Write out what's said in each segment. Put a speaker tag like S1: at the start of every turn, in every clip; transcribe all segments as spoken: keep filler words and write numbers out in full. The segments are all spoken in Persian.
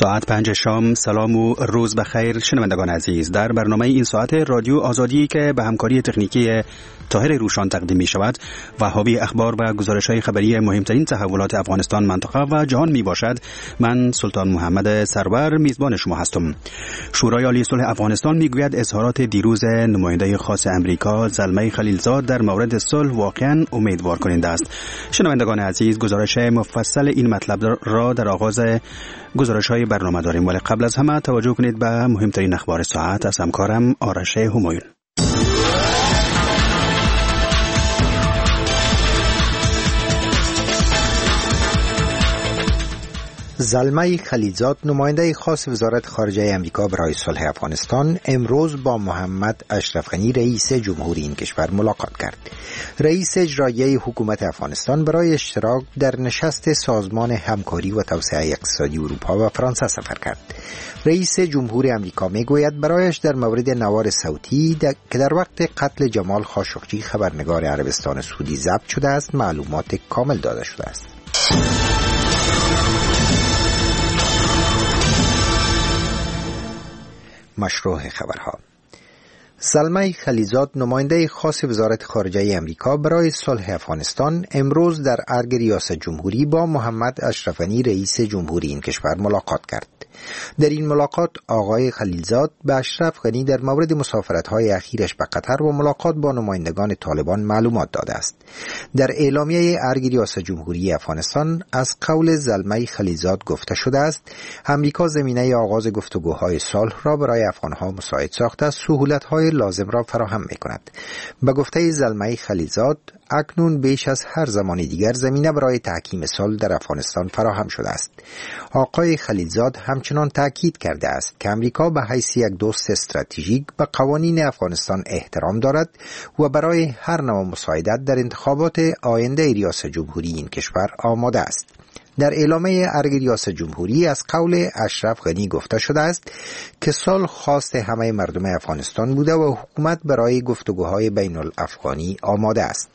S1: ساعت پنج شام. سلام و روز بخیر شنوندگان عزیز. در برنامه این ساعت رادیو آزادی که به همکاری تکنیکی طاهر روشان تقدیم می شود و حاوی اخبار و گزارش‌های خبری مهمترین تحولات افغانستان، منطقه و جهان می باشد، من سلطان محمد سرور میزبان شما هستم. شورای عالی صلح افغانستان می گوید اظهارات دیروز نماینده خاص امریکا زلمه خلیلزاد در مورد صلح واقعا امیدوار کننده است. شنوندگان عزیز، گزارش مفصل این مطلب را در آغاز گزارش‌های برنامه داریم، ولی قبل از همه توجه کنید به مهمترین اخبار ساعت از همکارم آرش همایون.
S2: زلمه خلیلزاد، نماینده خاص وزارت خارجه امریکا برای صلح افغانستان، امروز با محمد اشرف غنی رئیس جمهوری این کشور ملاقات کرد. رئیس اجرایی حکومت افغانستان برای اشتراک در نشست سازمان همکاری و توسعه اقتصادی اروپا و فرانسه سفر کرد. رئیس جمهوری امریکا میگوید برایش در مورد نوار صوتی که در وقت قتل جمال خاشقجی خبرنگار عربستان سعودی ضبط شده است معلومات کامل داده شده است. مشروع خبرها. زلمه خلیلزاد، نماینده خاص وزارت خارجه امریکا برای صلح افغانستان، امروز در ارگ ریاست جمهوری با محمد اشرف غنی رئیس جمهوری این کشور ملاقات کرد. در این ملاقات آقای خلیلزاد به اشرف غنی در مورد مسافرت‌های اخیرش به قطر و ملاقات با نمایندگان طالبان معلومات داده است. در اعلامیه ارگ ریاست جمهوری افغانستان از قول زلمه خلیلزاد گفته شده است امریکا زمینه آغاز گفتگوهای صلح را برای افغانها مساعد ساخته سهولت‌های لازم را فراهم می‌کند. به گفته زلمه خلیلزاد، اکنون بیش از هر زمان دیگر زمینه برای تحکیم صلح در افغانستان فراهم شده است. آقای خلیلزاد همچنان تاکید کرده است که امریکا به حیث یک دوست استراتژیک به قوانین افغانستان احترام دارد و برای هر نوع مساعدت در انتخابات آینده ریاست جمهوری این کشور آماده است. در اعلامیه ارگ ریاست جمهوری از قول اشرف غنی گفته شده است که صلح خواست همه مردم افغانستان بوده و حکومت برای گفتگوهای بین الافغانی آماده است.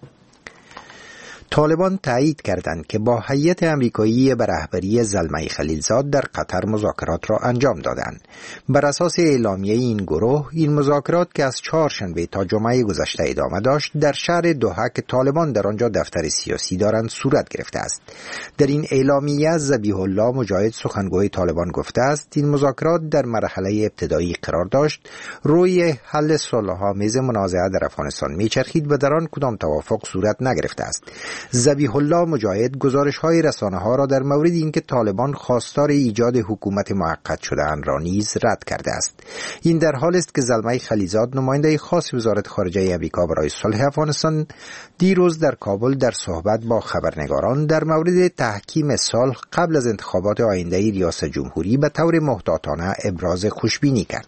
S2: طالبان تایید کردند که با هیئت امریکایی به رهبری زلمه خلیلزاد در قطر مذاکرات را انجام دادند. بر اساس اعلامیه این گروه، این مذاکرات که از چهارشنبه تا جمعه گذشته ادامه داشت، در شهر دوحه که طالبان در آنجا دفتر سیاسی دارند صورت گرفته است. در این اعلامیه ذبیح الله مجاهد، سخنگوی طالبان، گفته است این مذاکرات در مرحله ابتدایی قرار داشت، روی حل صلح‌آمیز منازعه در افغانستان میچرخید و در آن کدام توافق صورت نگرفته است. ذبیح الله مجاهد گزارش‌های رسانه‌ها را در مورد اینکه طالبان خواستار ایجاد حکومت موقت شده‌اند را نیز رد کرده است. این در حالی است که زلمه خلیلزاد، نماینده خاص وزارت خارجه امریکا برای صلح افغانستان، دیروز در کابل در صحبت با خبرنگاران در مورد تحکیم صلح قبل از انتخابات آینده ریاست جمهوری به طور محتاطانه ابراز خوشبینی کرد.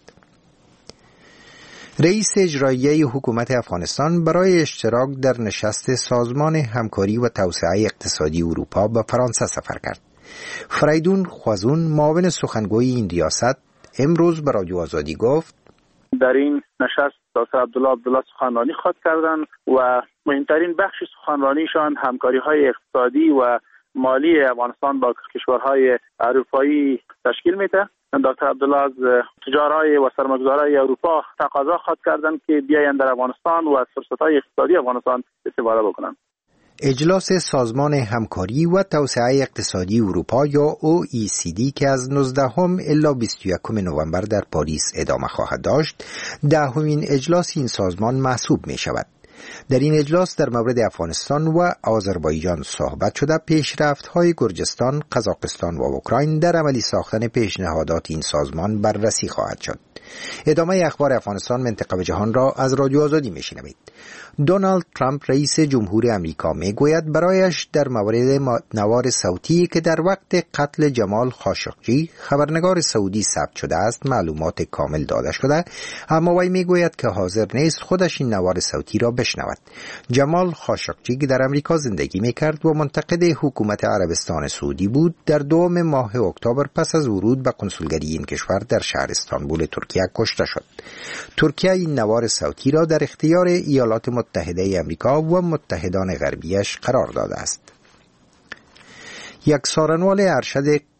S2: رئیس اجرایی حکومت افغانستان برای اشتراک در نشست سازمان همکاری و توسعه اقتصادی اروپا به فرانسه سفر کرد. فریدون خوازون، معاون سخنگوی این ریاست، امروز به رادیو آزادی گفت
S3: در این نشست دکتر عبدالله عبدالله سخنرانی خواهد کردند و مهمترین بخش سخنرانیشان همکاری‌های اقتصادی و مالی افغانستان با کشورهای اروپایی تشکیل میده. دکتر عبدالله از تجارای و سرمایه‌گذارای اروپا تقاضا خواهد کردند که بیایند در افغانستان و از فرصت‌های اقتصادی افغانستان استفاده بکنند.
S2: اجلاس سازمان همکاری و توسعه اقتصادی اروپا یا او ای سی دی که از نوزدهم الی بیست و یکم نوامبر در پاریس ادامه خواهد داشت، دهمین اجلاس این سازمان محسوب می شود. در این اجلاس در مورد افغانستان و آذربایجان صحبت شده، پیشرفت‌های گرجستان، قزاقستان و اوکراین در عملی ساختن پیشنهادات این سازمان بررسی خواهد شد. ادامه اخبار افغانستان، منطقه و جهان را از رادیو آزادی میشنوید. دونالد ترامپ رئیس جمهور امریکا میگوید برایش در مورد نوار صوتی که در وقت قتل جمال خاشقجی خبرنگار سعودی ثبت شده است معلومات کامل داده شده، اما وی میگوید که حاضر نیست خودش این نوار صوتی را بشنود. جمال خاشقجی که در امریکا زندگی میکرد و منتقد حکومت عربستان سعودی بود، در دوم ماه اکتبر پس از ورود به کنسولگری این کشور در شهر استانبول ترکیه کشته شد. ترکیه این نوار صوتی را در اختیار ایالات متحده امریکا و متحدان غربیش قرار داده است. یک سارنوال ارشد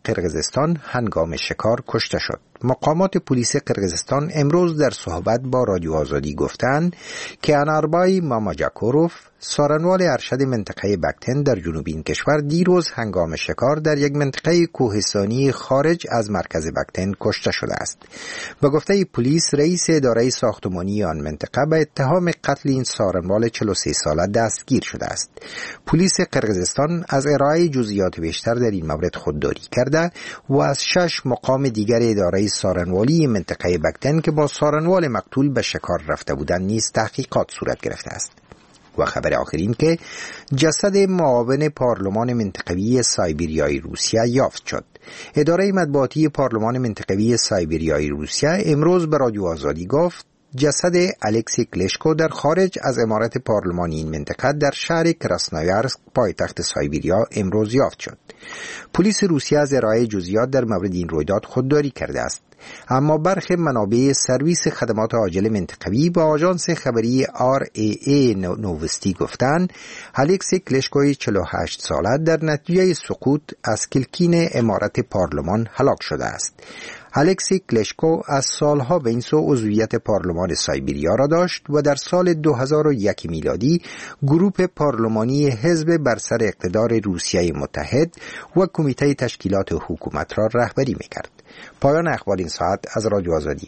S2: قرقیزستان هنگام شکار کشته شد. مقامات پلیس قرقیزستان امروز در صحبت با رادیو آزادی گفتند که اناربای ماماجاکوروف، سارنوال ارشد منطقه بکتن در جنوب این کشور، دیروز هنگام شکار در یک منطقه کوهستانی خارج از مرکز بکتن کشته شده است. به گفته پلیس، رئیس اداره ساختمانی آن منطقه به اتهام قتل این سارنوال چهل و سه ساله دستگیر شده است. پلیس قرقیزستان از ارائه جزئیات بیشتر در این مورد خودداری کرده و از شش مقام دیگر اداره سارنوالی منطقه بکتن که با سارنوال مقتول به شکار رفته بودند نیز تحقیقات صورت گرفته است. و خبر آخرین که جسد معاون پارلمان منطقوی سایبریای روسیه یافت شد. اداره مطبوعاتی پارلمان منطقوی سایبریای روسیه امروز به رادیو آزادی گفت جسد الکسی کلشکو در خارج از عمارت پارلمانی این منطقه در شهر کراسنویارسک پایتخت سایبریا امروز یافت شد. پلیس روسیه از ارائه جزئیات در مورد این رویداد خودداری کرده است، اما برخی منابع سرویس خدمات عاجل منطقوی با آژانس خبری آر ای ای نووستی گفتند الکسی کلشکوی چهل و هشت ساله در نتیجه سقوط از کلکین عمارت پارلمان هلاک شده است. الکسی کلشکو از سالها به این سو عضویت پارلمان سایبریا را داشت و در سال دو هزار و یک میلادی گروه پارلمانی حزب بر سر اقتدار روسیه متحد و کمیته تشکیلات حکومت را رهبری می‌کرد. پایان اخبار این ساعت از رادیو آزادی.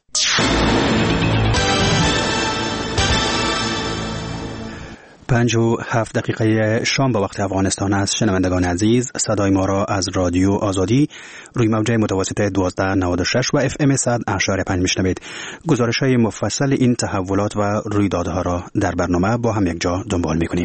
S1: پنج و هفت دقیقه شام به وقت افغانستان است. شنوندگان عزیز، صدای ما را از رادیو آزادی روی موج متوسط دوازده نود و شش و اف ام صد اشاره پنج میشنوید. گزارش های مفصل این تحولات و رویدادها را در برنامه با هم یک جا دنبال میکنیم.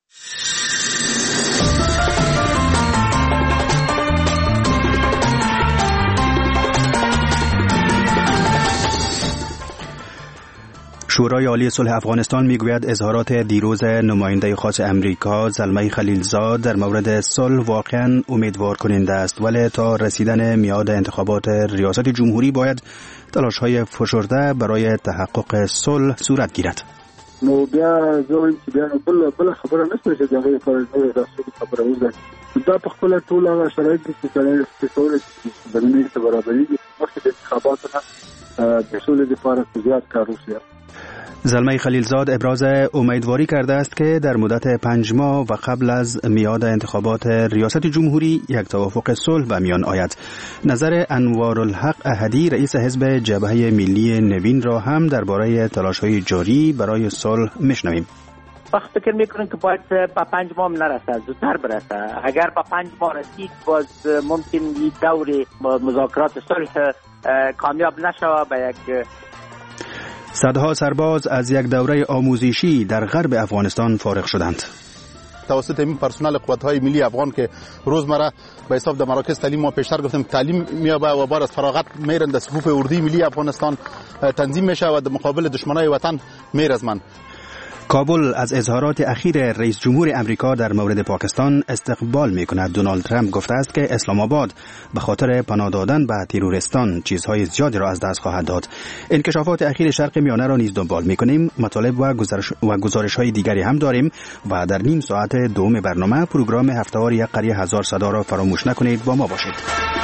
S1: شورای عالی صلح افغانستان میگوید اظهارات دیروز نماینده خاص امریکا زلمه خلیلزاد در مورد صلح واقعا امیدوار کننده است، ولی تا رسیدن میعاد انتخابات ریاست جمهوری باید تلاش‌های فشرده برای تحقق صلح صورت گیرد.
S4: نو بیا زه چې بیا بل بل خبره نشته چې دغه فرض د رسول خبره وزه دا په خپل ټول هغه شرایط چې کله ستوري د نړۍ برابرۍ مخکې د انتخاباتو نه د سولې لپاره زیات کار وشي.
S1: زلمه خلیلزاد ابراز امیدواری کرده است که در مدت پنج ماه و قبل از میعاد انتخابات ریاست جمهوری یک توافق صلح به میان آید. نظر انوارالحق احدی رئیس حزب جبهه ملی نوین را هم درباره تلاش‌های جاری برای صلح میشنویم.
S5: وقت فکر میکنم که باید با پنج ماه نرسه، زودتر برسه. اگر با پنج ماه رسید باز ممکن یک دور مذاکرات صلح کامیاب نشود به یک
S1: صدها سرباز از یک دوره آموزشی در غرب افغانستان فارغ شدند.
S6: توسط این پرسنل قوت‌های ملی افغان که روزمره به حساب در مراکز تعلیم ما پیشتر گفتم تعلیم میابه و بعد از فراغت میرن در صفوف اردوی ملی افغانستان تنظیم میشه و در مقابل دشمنای وطن میرزمن.
S1: کابل از اظهارات اخیر رئیس جمهور امریکا در مورد پاکستان استقبال می‌کند. دونالد ترامپ گفته است که اسلام آباد به خاطر پناه دادن به تروریستان چیزهای زیادی را از دست خواهد داد. انکشافات اخیر شرق میانه را نیز دنبال می‌کنیم. مطالب و گزارش و گزارش‌های دیگری هم داریم و در نیم ساعت دوم برنامه پروگرام هفته‌وار یک قریه هزار صدا را فراموش نکنید. با ما باشید.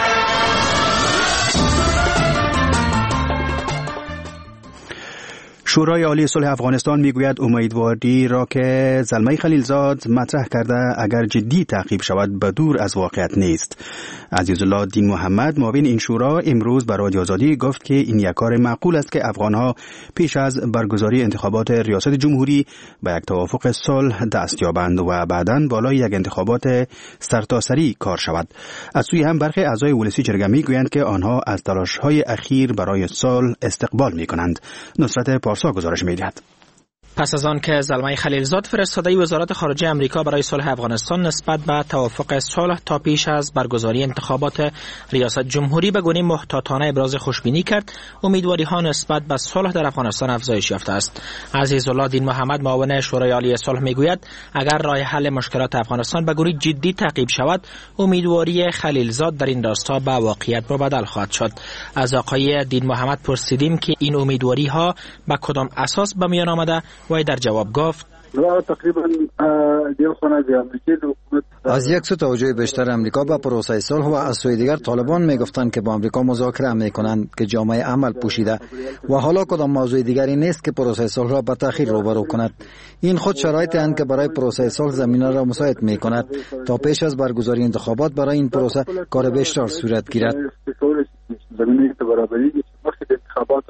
S1: شورای عالی صلح افغانستان میگوید امیدواری را که زلمه خلیلزاد مطرح کرده اگر جدی تعقیب شود به دور از واقعیت نیست. عزیزالله دین محمد معاون این شورا امروز به رادیو آزادی گفت که این یک کار معقول است که افغانها پیش از برگزاری انتخابات ریاست جمهوری به یک توافق صلح دست یابند و بعداً بالای یک انتخابات سرتاسری کار شود. از سوی هم برخی اعضای ولسی جرگه میگویند که آنها از تلاش‌های اخیر برای صلح استقبال میکنند. نصرت پارسا گزارش می‌دهد.
S7: پس از آن که زلمه خلیلزاد فرستاده وزارت خارجه امریکا برای صلح افغانستان نسبت به توافق صلح تا پیش از برگزاری انتخابات ریاست جمهوری به گونه محتاطانه ابراز خوشبینی کرد، امیدواری ها نسبت به صلح در افغانستان افزایش یافته است. عزیزالله دین محمد معاون شورای عالی صلح میگوید اگر راه حل مشکلات افغانستان به گونه جدی تعقیب شود، امیدواری خلیلزاد در این راستا به واقعیت مبدل خواهد شد. از آقای دین محمد پرسیدیم که این امیدواری ها به کدام اساس به میان آمده و در جواب گفت
S4: و تقریبا دیو خانه از امریکا حکومت
S8: از یک سو توجه بیشتر امریکا به پروسه صلح و از سوی دیگر طالبان میگفتند که با امریکا مذاکره میکنند که جامعه عمل پوشیده و حالا کدام موضوع دیگری نیست که پروسه صلح را به تأخیر روبرو کند. این خود شرایطی است که برای پروسه صلح زمینه را مساعد میکند تا پیش از برگزاری انتخابات برای این پروسه کار بیشتر صورت گیرد.
S4: زمینه برابری وقتی انتخابات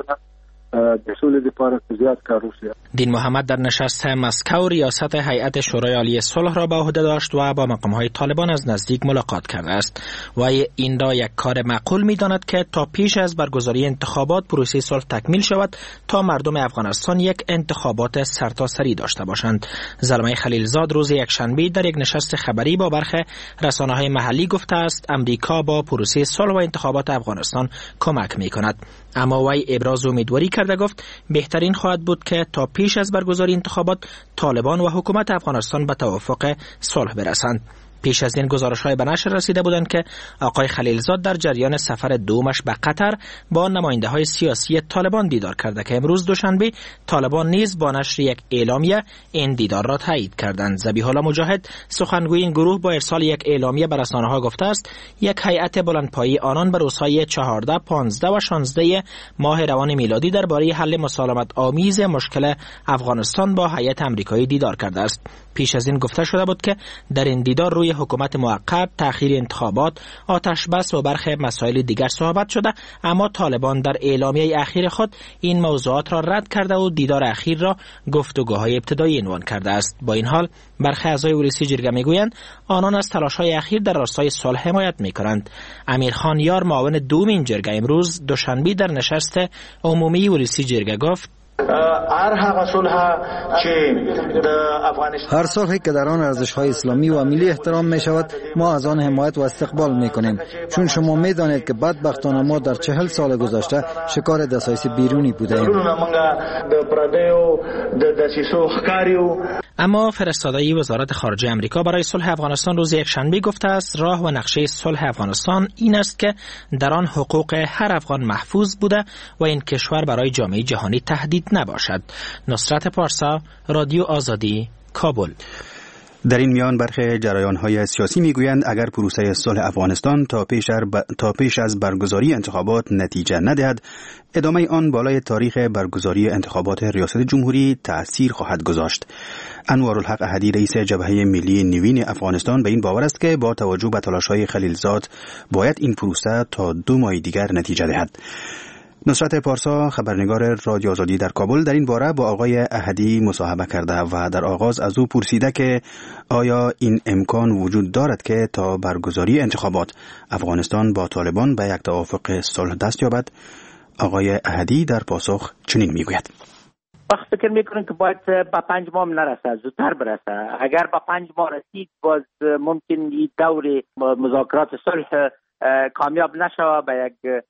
S7: دین محمد در نشست مسکو ریاست هیئت شورای عالی صلح را به عهده داشت و با مقام‌های طالبان از نزدیک ملاقات کرده است و این را یک کار معقول می‌داند که تا پیش از برگزاری انتخابات پروسه صلح تکمیل شود تا مردم افغانستان یک انتخابات سرتاسری داشته باشند. زلمه خلیلزاد روز یکشنبه در یک نشست خبری با برخی رسانه‌های محلی گفته است امریکا با پروسه صلح و انتخابات افغانستان کمک می‌کند، اما وی ابراز امیدواری کرده گفت بهترین خواهد بود که تا پیش از برگزاری انتخابات طالبان و حکومت افغانستان به توافق صلح برسند. پیش از این گزارش‌های به نشر رسیده بودند که آقای خلیلزاد در جریان سفر دومش به قطر با نماینده‌های سیاسی طالبان دیدار کرده که امروز دوشنبه طالبان نیز با نشر یک اعلامیه این دیدار را تایید کردند. ذبیح الله مجاهد سخنگوی این گروه با ارسال یک اعلامیه به رسانه‌ها گفته است یک هیئت بلندپایه آنان به روزهای چهارده، پانزده و شانزده ماه روان میلادی درباره حل مسالمت آمیز مشکل افغانستان با هیئت آمریکایی دیدار کرده است. پیش از این گفته شده بود که در این دیدار روی حکومت موقت، تأخیر انتخابات، آتش بس و برخی مسائل دیگر صحبت شده، اما طالبان در اعلامیه اخیر خود این موضوعات را رد کرده و دیدار اخیر را گفتگوهای ابتدایی عنوان کرده است. با این حال برخی اعضای ولسی جرگه میگویند آنان از تلاش‌های اخیر در راستای صلح حمایت می‌کنند. امیرخان یار معاون دوم این جرگه امروز دوشنبه در نشست عمومی ولسی جرگه گفت
S8: هر صلحی که در آن ارزش‌های اسلامی و ملی احترام می شود ما از آن حمایت و استقبال می کنیم، چون شما می دانید که بدبختانه ما در چهل سال گذشته شکار دسایس بیرونی بودیم.
S7: اما فرستاده وزارت خارجه آمریکا برای صلح افغانستان روز یکشنبه گفته است راه و نقشه صلح افغانستان این است که در آن حقوق هر افغان محفوظ بوده و این کشور برای جامعه جهانی تهدید نباشد. نصرت پارسا، رادیو آزادی، کابل.
S1: در این میان برخی جریان‌های سیاسی میگویند اگر پروسه صلح افغانستان تا پیش, ب... تا پیش از برگزاری انتخابات نتیجه ندهد، ادامه آن بالای تاریخ برگزاری انتخابات ریاست جمهوری تأثیر خواهد گذاشت. انوارالحق احدی رئیس جبهه ملی نوین افغانستان به این باور است که با توجه به تلاش‌های خلیلزاد باید این پروسه تا دو ماه دیگر نتیجه دهد. نصرت پارسا، خبرنگار رادیو آزادی در کابل، در این باره با آقای احدی مصاحبه کرده و در آغاز از او پرسیده که آیا این امکان وجود دارد که تا برگزاری انتخابات افغانستان با طالبان به یک توافق صلح دست یابد. آقای احدی در پاسخ چنین میگوید:
S5: وقت فکر میکنم که باید با پنج ماه نرسه، زودتر برسه. اگر با پنج ماه رسید باز ممکن این دور مذاکرات صلح کامیاب نشوه، به یک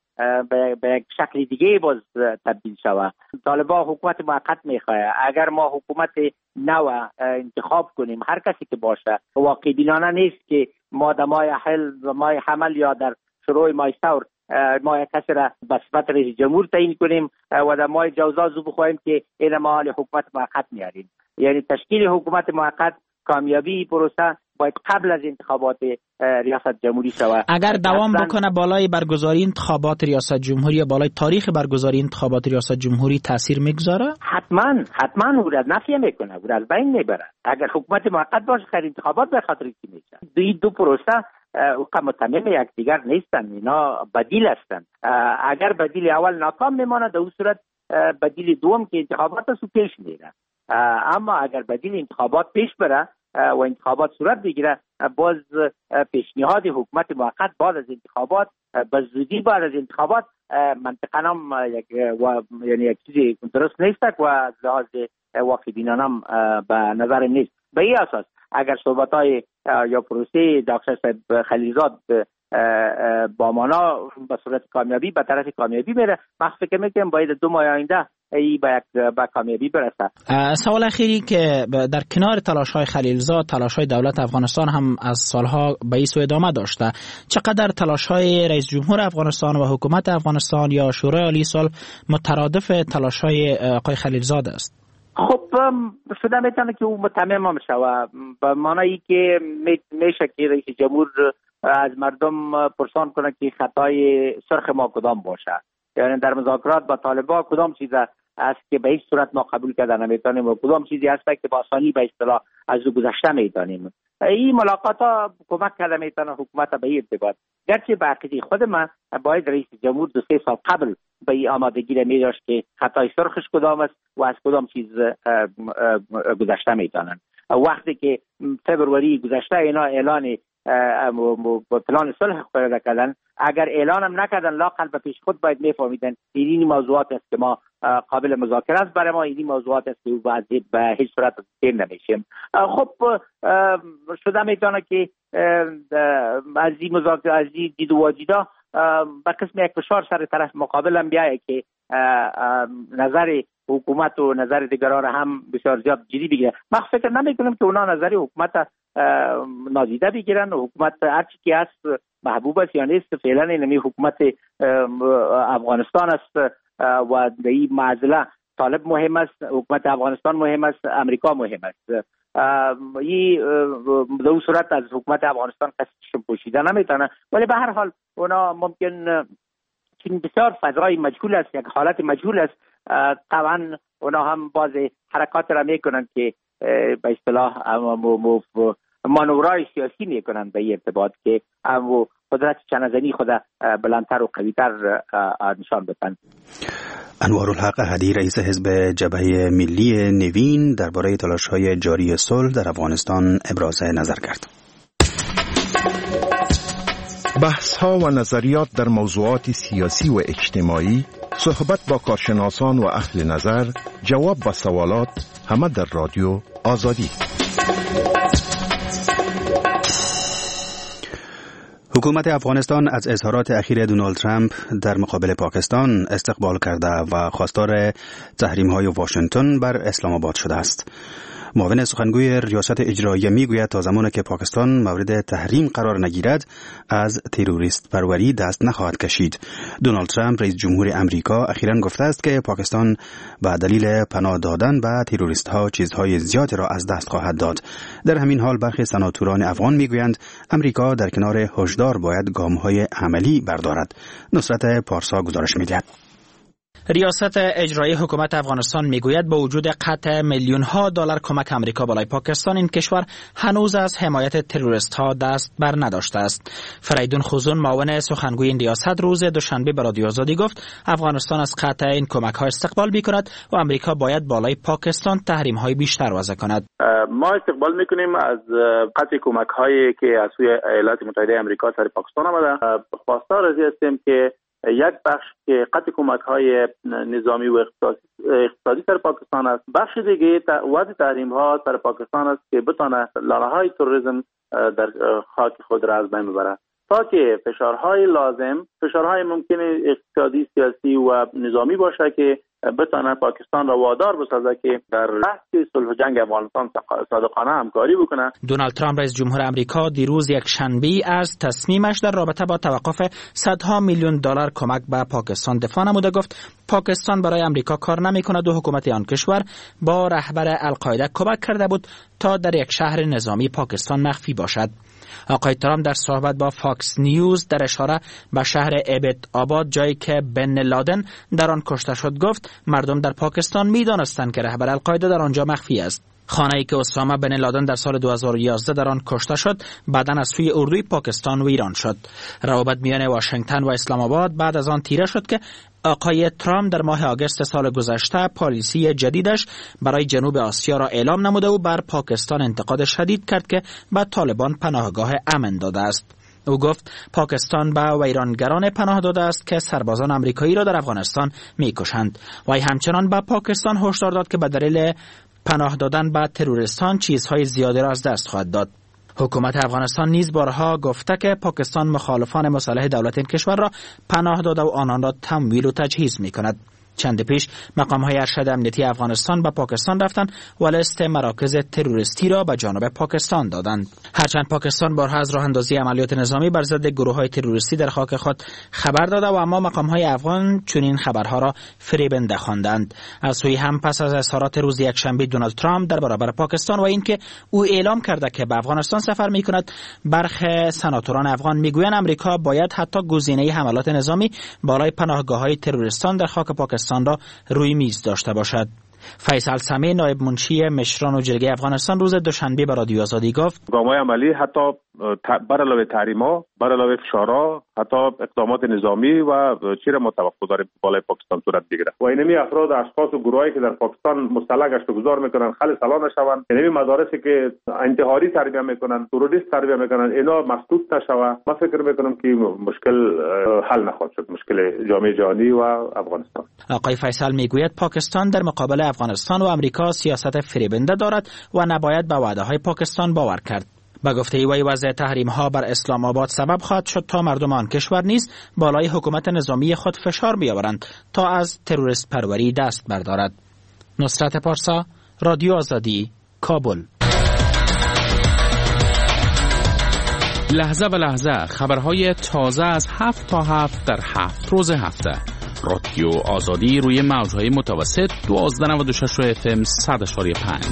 S5: به یک شکل دیگه باز تبدیل شوه. طالبان حکومت موقت میخواه. اگر ما حکومت نو انتخاب کنیم، هر کسی که باشه، واقع بینانه نیست که ما در ماه حل و ماه حمل یا در شروع ماه ثور ما یک کسی را به صفت رئیس جمهور تعیین کنیم و در ماه جوزا زو بخواهیم که این ما حال حکومت موقت میاریم. یعنی تشکیل حکومت موقت، کامیابی پروسه باید قبل از انتخابات ریاست جمهوری شود.
S7: اگر دوام بکنه بالای برگزاری انتخابات ریاست جمهوری یا بالای تاریخ برگزاری انتخابات ریاست جمهوری تاثیر میگذاره؟
S5: حتما حتما او را نفی میکنه، او را از بین میبره. اگر حکومت موقت باشه خیر انتخابات به خاطر کی میشه؟ دوی دو پروسه او متمم یکدیگر نیستن، اینا بدیل هستند. اگر بدیل اول ناکام میمانه در اون صورت بدیل دوم که انتخابات است پیش میره. اما اگر بدیل انتخابات پیش بره و انتخابات صورت بگیره، باز پیشنهاد حکومت موقت بعد از انتخابات به زودی بعد از انتخابات منطقاً هم یک و یعنی یک چیزی درست نیست و از لحاظ واقع بینانه هم به نظر نیست. به این اساس اگر صحبت‌های یا پروسه دکتر صاحب خلیلزاد با مانا به صورت کامیابی به طرف کامیابی میره، من فکر میکنم باید دو ماه آینده ای با یک با کامیابی برسه.
S7: سوال اخیری که در کنار تلاش‌های خلیلزاد، تلاش‌های دولت افغانستان هم از سالها به این سو ادامه داشته، چقدر تلاش‌های رئیس جمهور افغانستان و حکومت افغانستان یا شورای عالی صلح مترادف تلاش‌های آقای خلیلزاد است؟
S5: خب شده میتونه که او متمم هم شود به معنی که میشه که رئیس جمهور از مردم پرسان کنه که خطای سرخ ما کدام باشه، یعنی در مذاکرات با طالبان کدام چیز است که به هیچ صورت ما قبول کردن نمیتونیم و کدام چیزی هست که با آسانی به اصطلاح از او گذشته میتونیم. این ملاقات ها کمک کرده میتونه حکومت به این ارتباط، گرچه به عقیده خود من باید رئیس جمهور دو سه سال قبل به این آمادگی را میداشت که خطای سرخش کدام است و از کدام چیز گذشته میتونن. وقتی که فبروری گذشته اینا اعلان پلان صلح خود کردن، اگر اعلان هم نکردن لااقل به پیش خود باید میفهمیدن این موضوعات است که ما قابل مذاکره است برای ما، این موضوعات است که به هیچ صورت تیر نمیشیم. خب شده میتونه که از این مذاکره از این دید و واجیدا به قسم یک فشار سر طرف مقابل هم بیایه که نظر حکومت و نظر دیگران هم بسیار زیاد جدی بگیره. من فکر نمی کنم که اونا نظر حکومت نادیده بگیرن و حکومت هرچی که هست محبوب است یا نیست. فعلا اینمی حکومت افغانستان است و در این معضله طالب مهم است، حکومت افغانستان مهم است، امریکا مهم است. این در اون صورت از حکومت افغانستان کسی پوشیده نمیتونه، ولی به هر حال اونا ممکن چون بسیار فضای مجهول است، یک حالت مجهول است، طبعا اونا هم باز حرکات را میکنن که به اصطلاح مانورای سیاسی میکنن به این ارتباط که هم قدرت چنزنی خود بلندتر و قویتر نشان بدن.
S1: انوارالحق احدی رئیس حزب جبهه ملی نوین درباره تلاش‌های جاری صلح در افغانستان ابراز نظر کرد.
S9: بحث‌ها و نظریات در موضوعات سیاسی و اجتماعی، صحبت با کارشناسان و اهل نظر، جواب به سوالات، همه در رادیو آزادی.
S1: حکومت افغانستان از اظهارات اخیر دونالد ترامپ در مقابل پاکستان استقبال کرده و خواستار تحریم‌های واشنگتن بر اسلام آباد شده است. معاون سخنگوی ریاست اجراییه میگوید تا زمانی که پاکستان مورد تحریم قرار نگیرد از تروریست پروری دست نخواهد کشید. دونالد ترامپ رئیس جمهور امریکا اخیراً گفته است که پاکستان به دلیل پناه دادن به تروریست ها چیزهای زیادی را از دست خواهد داد. در همین حال برخی سناتوران افغان میگویند امریکا در کنار هشدار باید گام‌های عملی بردارد. نصرت پارسا گزارش می‌دهد.
S7: ریاست اجرایی حکومت افغانستان میگوید با وجود قطع میلیون ها دلار کمک امریکا بالای پاکستان، این کشور هنوز از حمایت تروریست ها دست بر نداشته است. فریدون خوزون معاون سخنگوی این ریاست روز دوشنبه به رادیو آزادی گفت افغانستان از قطع این کمک ها استقبال میکند و امریکا باید بالای پاکستان تحریم های بیشتر وضع کند.
S3: ما استقبال میکنیم از قطع کمک هایی که از سوی ایالات متحده آمریکا سر پاکستان آمده. خواستار از هستیم که یک بخش که قطع کمک‌های نظامی و اقتصادی سر پاکستان است، بخش دیگه وضع تحریم ها سر پاکستان است که بتونه لاله‌های تروریسم در خاک خود را از بین ببرد تا که فشارهای لازم، فشارهای ممکن اقتصادی، سیاسی و نظامی باشه که بتونه پاکستان را وادار بسازه که در بحث صلح و جنگ افغانستان صادقانه همکاری بکنه.
S7: دونالد ترامپ رئیس جمهور آمریکا دیروز یک شنبه از تصمیمش در رابطه با توقف صدها میلیون دلار کمک به پاکستان دفاع نموده. گفت پاکستان برای آمریکا کار نمی‌کند و حکومت آن کشور با رهبر القاعده کمک کرده بود تا در یک شهر نظامی پاکستان مخفی باشد. آقای ترامپ در صحبت با فاکس نیوز در اشاره به شهر ابد آباد، جایی که بن لادن در آن کشته شد، گفت مردم در پاکستان می‌دانستند که رهبر القاعده در آنجا مخفی است. خانه‌ای که اسامه بن لادن در سال دو هزار و یازده در آن کشته شد بعداً از سوی اردوی پاکستان ویران شد. روابط میان واشنگتن و اسلام آباد بعد از آن تیره شد که آقای ترامپ در ماه آگوست سال گذشته پالیسی جدیدش برای جنوب آسیا را اعلام نموده و بر پاکستان انتقاد شدید کرد که به طالبان پناهگاه امن داده است. او گفت پاکستان به ویرانگران پناه داده است که سربازان آمریکایی را در افغانستان می‌کشند. وی همچنان به پاکستان هشدار داد که به دلیل پناه دادن به تروریستان چیزهای زیادی را از دست خواهد داد. حکومت افغانستان نیز بارها گفته که پاکستان مخالفان مصالح دولت این کشور را پناه داده و آنان را تمویل و تجهیز می‌کند. چند پیش مقام‌های ارشد امنیتی افغانستان به پاکستان رفتند و لیست مراکز تروریستی را به جانب پاکستان دادند. هرچند پاکستان بارها از راه اندازی عملیات نظامی بر ضد گروه‌های تروریستی در خاک خود خبر داده و اما مقام‌های افغان چنین خبرها را فریبنده خواندند. از سوی هم پس از اظهارات روز یکشنبه دونالد ترامپ در برابر پاکستان و اینکه او اعلام کرده که به افغانستان سفر می‌کند، برخی سناتوران افغان می‌گویند امریکا باید حتی گزینه حملات نظامی بالای پناهگاه‌های تروریستان در خاک پاکستان را روی میز داشته باشد. فیصل سمی نایب منشی مشران و جرگه افغانستان روز دوشنبه به رادیو آزادی گفت
S10: گام‌های عملی حتی بر علاوه تحریم‌ها، بر علاوه فشارها، حتی اقدامات نظامی و چیره ما توقع داریم بالای پاکستان صورت بگیره و اینمی افراد اشخاص و گروهایی که در پاکستان مستلق گشت و گذار میکنن خل سلا نشوند، اینمی مدارسی که انتحاری تربیه میکنن، تروریست تربیه میکنن، اینا مسدود نشوه. ما فکر میکنم که مشکل حل نخواهد شد، مشکل جامعه جهانی و افغانستان.
S7: آقای فیصل میگوید پاکستان در مقابل افغانستان و امریکا سیاست فریبنده دارد و نباید به وعده‌های پاکستان باور کرد. با گفته وی وضع تحریم ها بر اسلام آباد سبب خواهد شد تا مردم آن کشور نیز بالای حکومت نظامی خود فشار بیاورند تا از تروریست پروری دست بردارد. نصرت پارسا، رادیو آزادی، کابل.
S11: لحظه به لحظه خبرهای تازه از هفت تا هفت در هفت روز هفته. رادیو آزادی روی موجهای متوسط دوازده و نود و شش اف ام صد و پنج.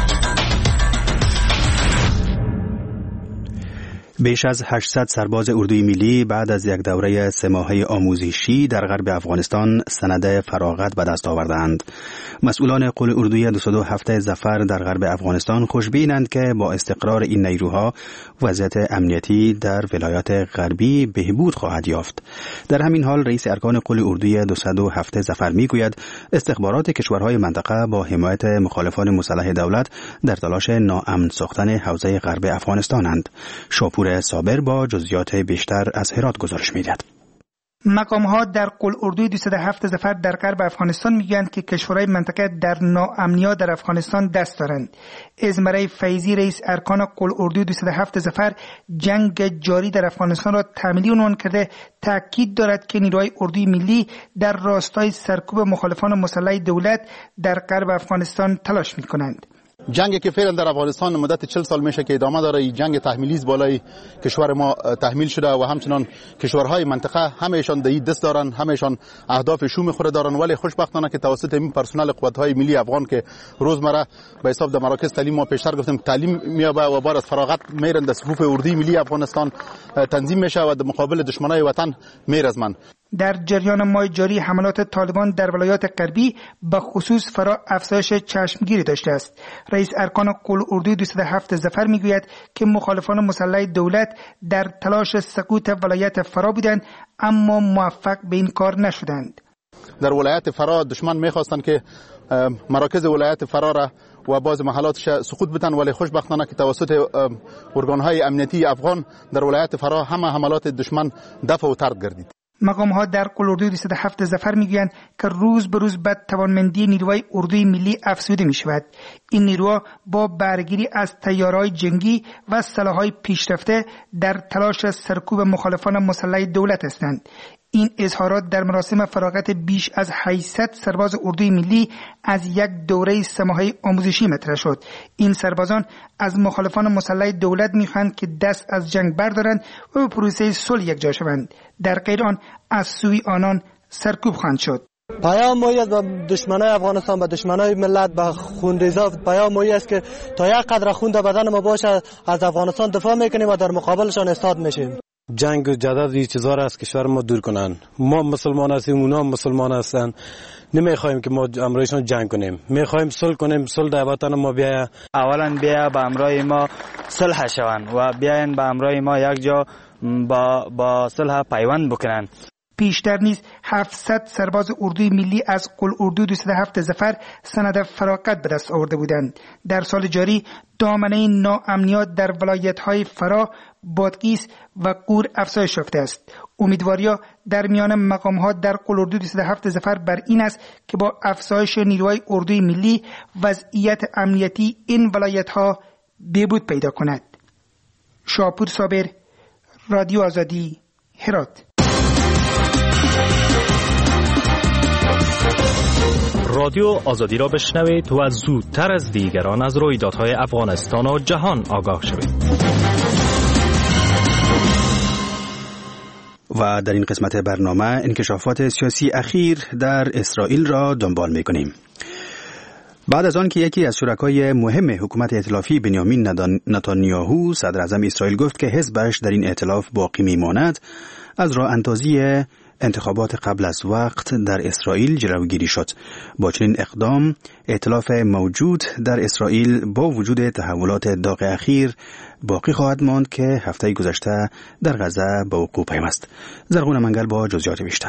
S1: بیش از هشتصد سرباز اردوی ملی بعد از یک دوره سه ماهه آموزشی در غرب افغانستان سند فراغت به دست آوردند. مسئولان قول اردوی دویست و هفت ظفر در غرب افغانستان خوشبینند که با استقرار این نیروها وضعیت امنیتی در ولایات غربی بهبود خواهد یافت. در همین حال رئیس ارکان قول اردوی دویست و هفت ظفر میگوید استخبارات کشورهای منطقه با حمایت مخالفان مسلح دولت در تلاش ناامن ساختن حوزه غرب افغانستانند. شاپور صابر با جزئیات بیشتر از هرات گزارش می‌دهد.
S12: مقام‌ها در قول اردوی دویست و هفت ظفر در غرب افغانستان میگویند که کشورهای منطقه در ناامنی‌ها در افغانستان دست دارند. ازمره فیضی رئیس ارکان قول اردوی دویست و هفت ظفر جنگ جاری در افغانستان را تحمیلی عنوان کرده تاکید دارد که نیروهای اردوی ملی در راستای سرکوب مخالفان مسلح دولت در غرب افغانستان تلاش می‌کنند.
S6: جنگی که فعلا در افغانستان مدت چهل سال میشه که ادامه داره، این جنگ تحمیلی است بالای کشور ما تحمیل شده و همچنان کشورهای منطقه همهشان در این دست دارن، همهشان اهداف شوم خود دارن، ولی خوشبختانه که توسط این پرسنل قوت‌های ملی افغان که روزمره به حساب در مراکز تعلیم ما پیشتر گفتم تعلیم میابه و بعد از فراغت میرن در صفوف اردوی ملی افغانستان تنظیم میشه و در مقابل دشمنای وطن میرزمن.
S12: در جریان ماه جاری حملات طالبان در ولایات غربی به خصوص فرا افزایش چشمگیری داشته است. رئیس ارکان قول اردوی دویست و هفت ظفر میگوید که مخالفان مسلح دولت در تلاش سقوط ولایت فرا بودند اما موفق به این کار نشدند.
S6: در ولایت فرا دشمن میخواستند که مراکز ولایت فرا را و باز محلاتش سقوط بدن، ولی خوشبختانه که توسط ارگان‌های امنیتی افغان در ولایت فرا همه حملات دشمن دفع و طرد گردید.
S12: مقام‌ها در قول اردوی دویست و هفت ظفر میگویند که روز به روز به توانمندی نیروهای اردوی ملی افزوده می شود. این نیروها با برگیری از تیارهای جنگی و سلاح‌های پیشرفته در تلاش سرکوب مخالفان مسلح دولت هستند. این اظهارات در مراسم فراغت بیش از هشتصد سرباز اردوی ملی از یک دوره سه ماهه آموزشی مطرح شد. این سربازان از مخالفان مسلح دولت می‌خواهند که دست از جنگ بردارند و به پروسه صلح یکجا شوند. در غیر آن از سوی آنان سرکوب خواهند شد.
S13: پیام ما است به دشمنای افغانستان، به دشمنای ملت، به خونریزا، پیام ما است که تا یک قدر خون در بدن ما باشه از افغانستان دفاع میکنیم و در مقابلشان ایستاد میشیم.
S14: جنگ و جدل این چیزا را از کشور ما دور کنن. ما مسلمان هستیم، اونا مسلمان هستن. نمیخوایم که ما امروزشون جنگ کنیم، میخوایم صلح کنیم، صلح در وطن ما بیاید.
S15: اولا بیا به امروز ما صلح شوند و بیاین به امروز ما یک جا با با صلح پیوند بکنن.
S12: پیشتر نیز هفتصد سرباز اردوی ملی از قول اردوی دویست و هفت ظفر سند فراغت به دست آورده بودند. در سال جاری دامنه ناامنیات در ولایت‌های فرا، بادغیس و قور افزایش یافته است. امیدواریا در میان مقام‌ها در قول اردوی دویست و هفت ظفر بر این است که با افزایش نیروهای اردوی ملی وضعیت امنیتی این ولایت‌ها بهبود پیدا کند. شاپور صابر، رادیو آزادی، هرات.
S16: رادیو آزادی را بشنوید و زودتر از دیگران از رویدادهای افغانستان و جهان آگاه شوید.
S1: و در این قسمت برنامه انکشافات سیاسی اخیر در اسرائیل را دنبال می‌کنیم. بعد از آن که یکی از شرکای مهم حکومت ائتلافی بنیامین نتانیاهو صدر اعظم اسرائیل گفت که حزبش در این ائتلاف باقی میماند، از راه اندازی انتخابات قبل از وقت در اسرائیل جلوگیری شد. با چنین اقدام ائتلاف موجود در اسرائیل با وجود تحولات داغ اخیر باقی خواهد ماند که هفته گذشته در غزه به وقوع پیوست. زرغون منگل با جزئیات بیشتر.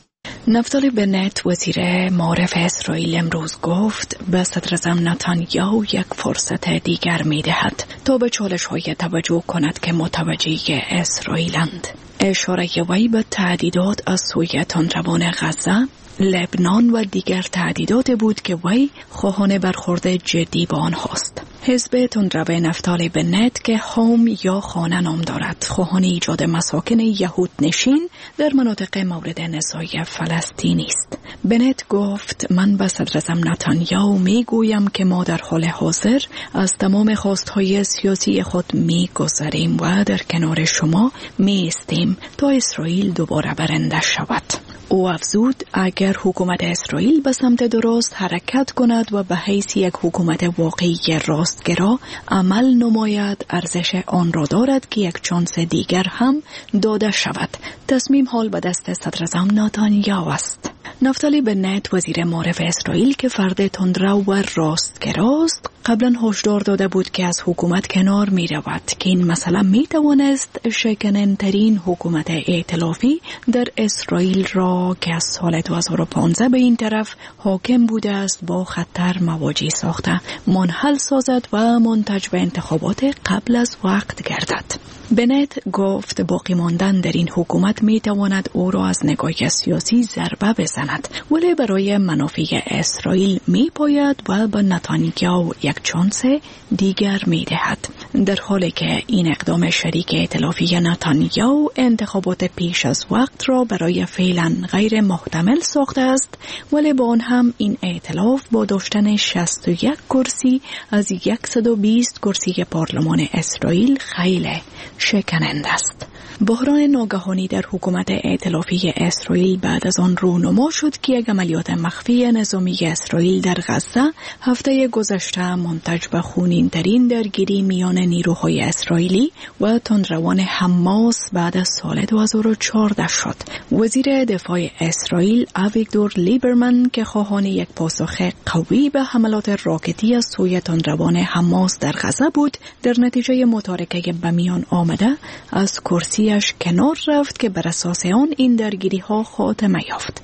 S17: نفتالی بنت وزیر معارف اسرائیل امروز گفت به صدراعظم نتانیاهو یک فرصت دیگر می‌دهد تا به چالش‌های توجه کند که متوجه اسرائیلند. اشاره وی به تهدیدات از سوی تندروان غزه، لبنان و دیگر تهدیدات بود که وی خواهان برخورد جدی با آنهاست. حزب تندرو نفتالی بنت که هوم یا خانه نام دارد، خواهان ایجاد مساکن یهود نشین در مناطق مورد نزاع فلسطینی است. بنت گفت من به صدراعظم نتانیاهو میگویم که ما در حال حاضر از تمام خواستهای سیاسی خود میگذریم و در کنار شما میستیم تا اسرائیل دوباره برنده شود. او افزود اگر حکومت اسرائیل به سمت درست حرکت کند و به حیث یک حکومت واقعی راستگرا عمل نماید، ارزش آن را دارد که یک شانس دیگر هم داده شود. تصمیم حال به دست صدراعظم نتانیاهو است. نفتالی بنت وزیر معارف اسرائیل که فرد تندرو و راستگراست قبلا هشدار داده بود که از حکومت کنار می رود که این مسئله می توانست شکنن‌ترین حکومت ائتلافی در اسرائیل را که از سال دو هزار و پانزده به این طرف حاکم بوده است با خطر مواجه ساخته منحل سازد و منتج به انتخابات قبل از وقت گردد. بنت گفت باقی ماندن در این حکومت می تواند او را از نگاه سیاسی ضربه بزند، ولی برای منافع اسرائیل می پاید و به نتانیاهو یک شانس دیگر می دهد. در حالی که این اقدام شریک ائتلافی نتانیاهو انتخابات پیش از وقت را برای فعلا غیر محتمل ساخته است، ولی با آن هم این ائتلاف با داشتن شصت و یک کرسی از صد و بیست کرسی پارلمان اسرائیل خیلی شکننده است. بحران ناگهانی در حکومت ائتلافی اسرائیل بعد از آن رونما شد که یک عملیات مخفی نظامی اسرائیل در غزه هفته گذشته منتج به خونین‌ترین درگیری میان نیروهای اسرائیلی و تندروان حماس بعد از سال دو هزار و چهارده شد. وزیر دفاع اسرائیل اویگدور لیبرمن که خواهان یک پاسخ قوی به حملات راکتی از سوی تندروان حماس در غزه بود، در نتیجه متارکه به میان آمده از کرسی کنار رفت که بر اساس آن این درگیری ها خاتمه یافت.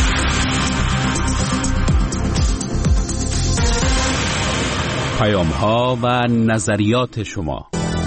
S11: پیام ها و نظریات شما.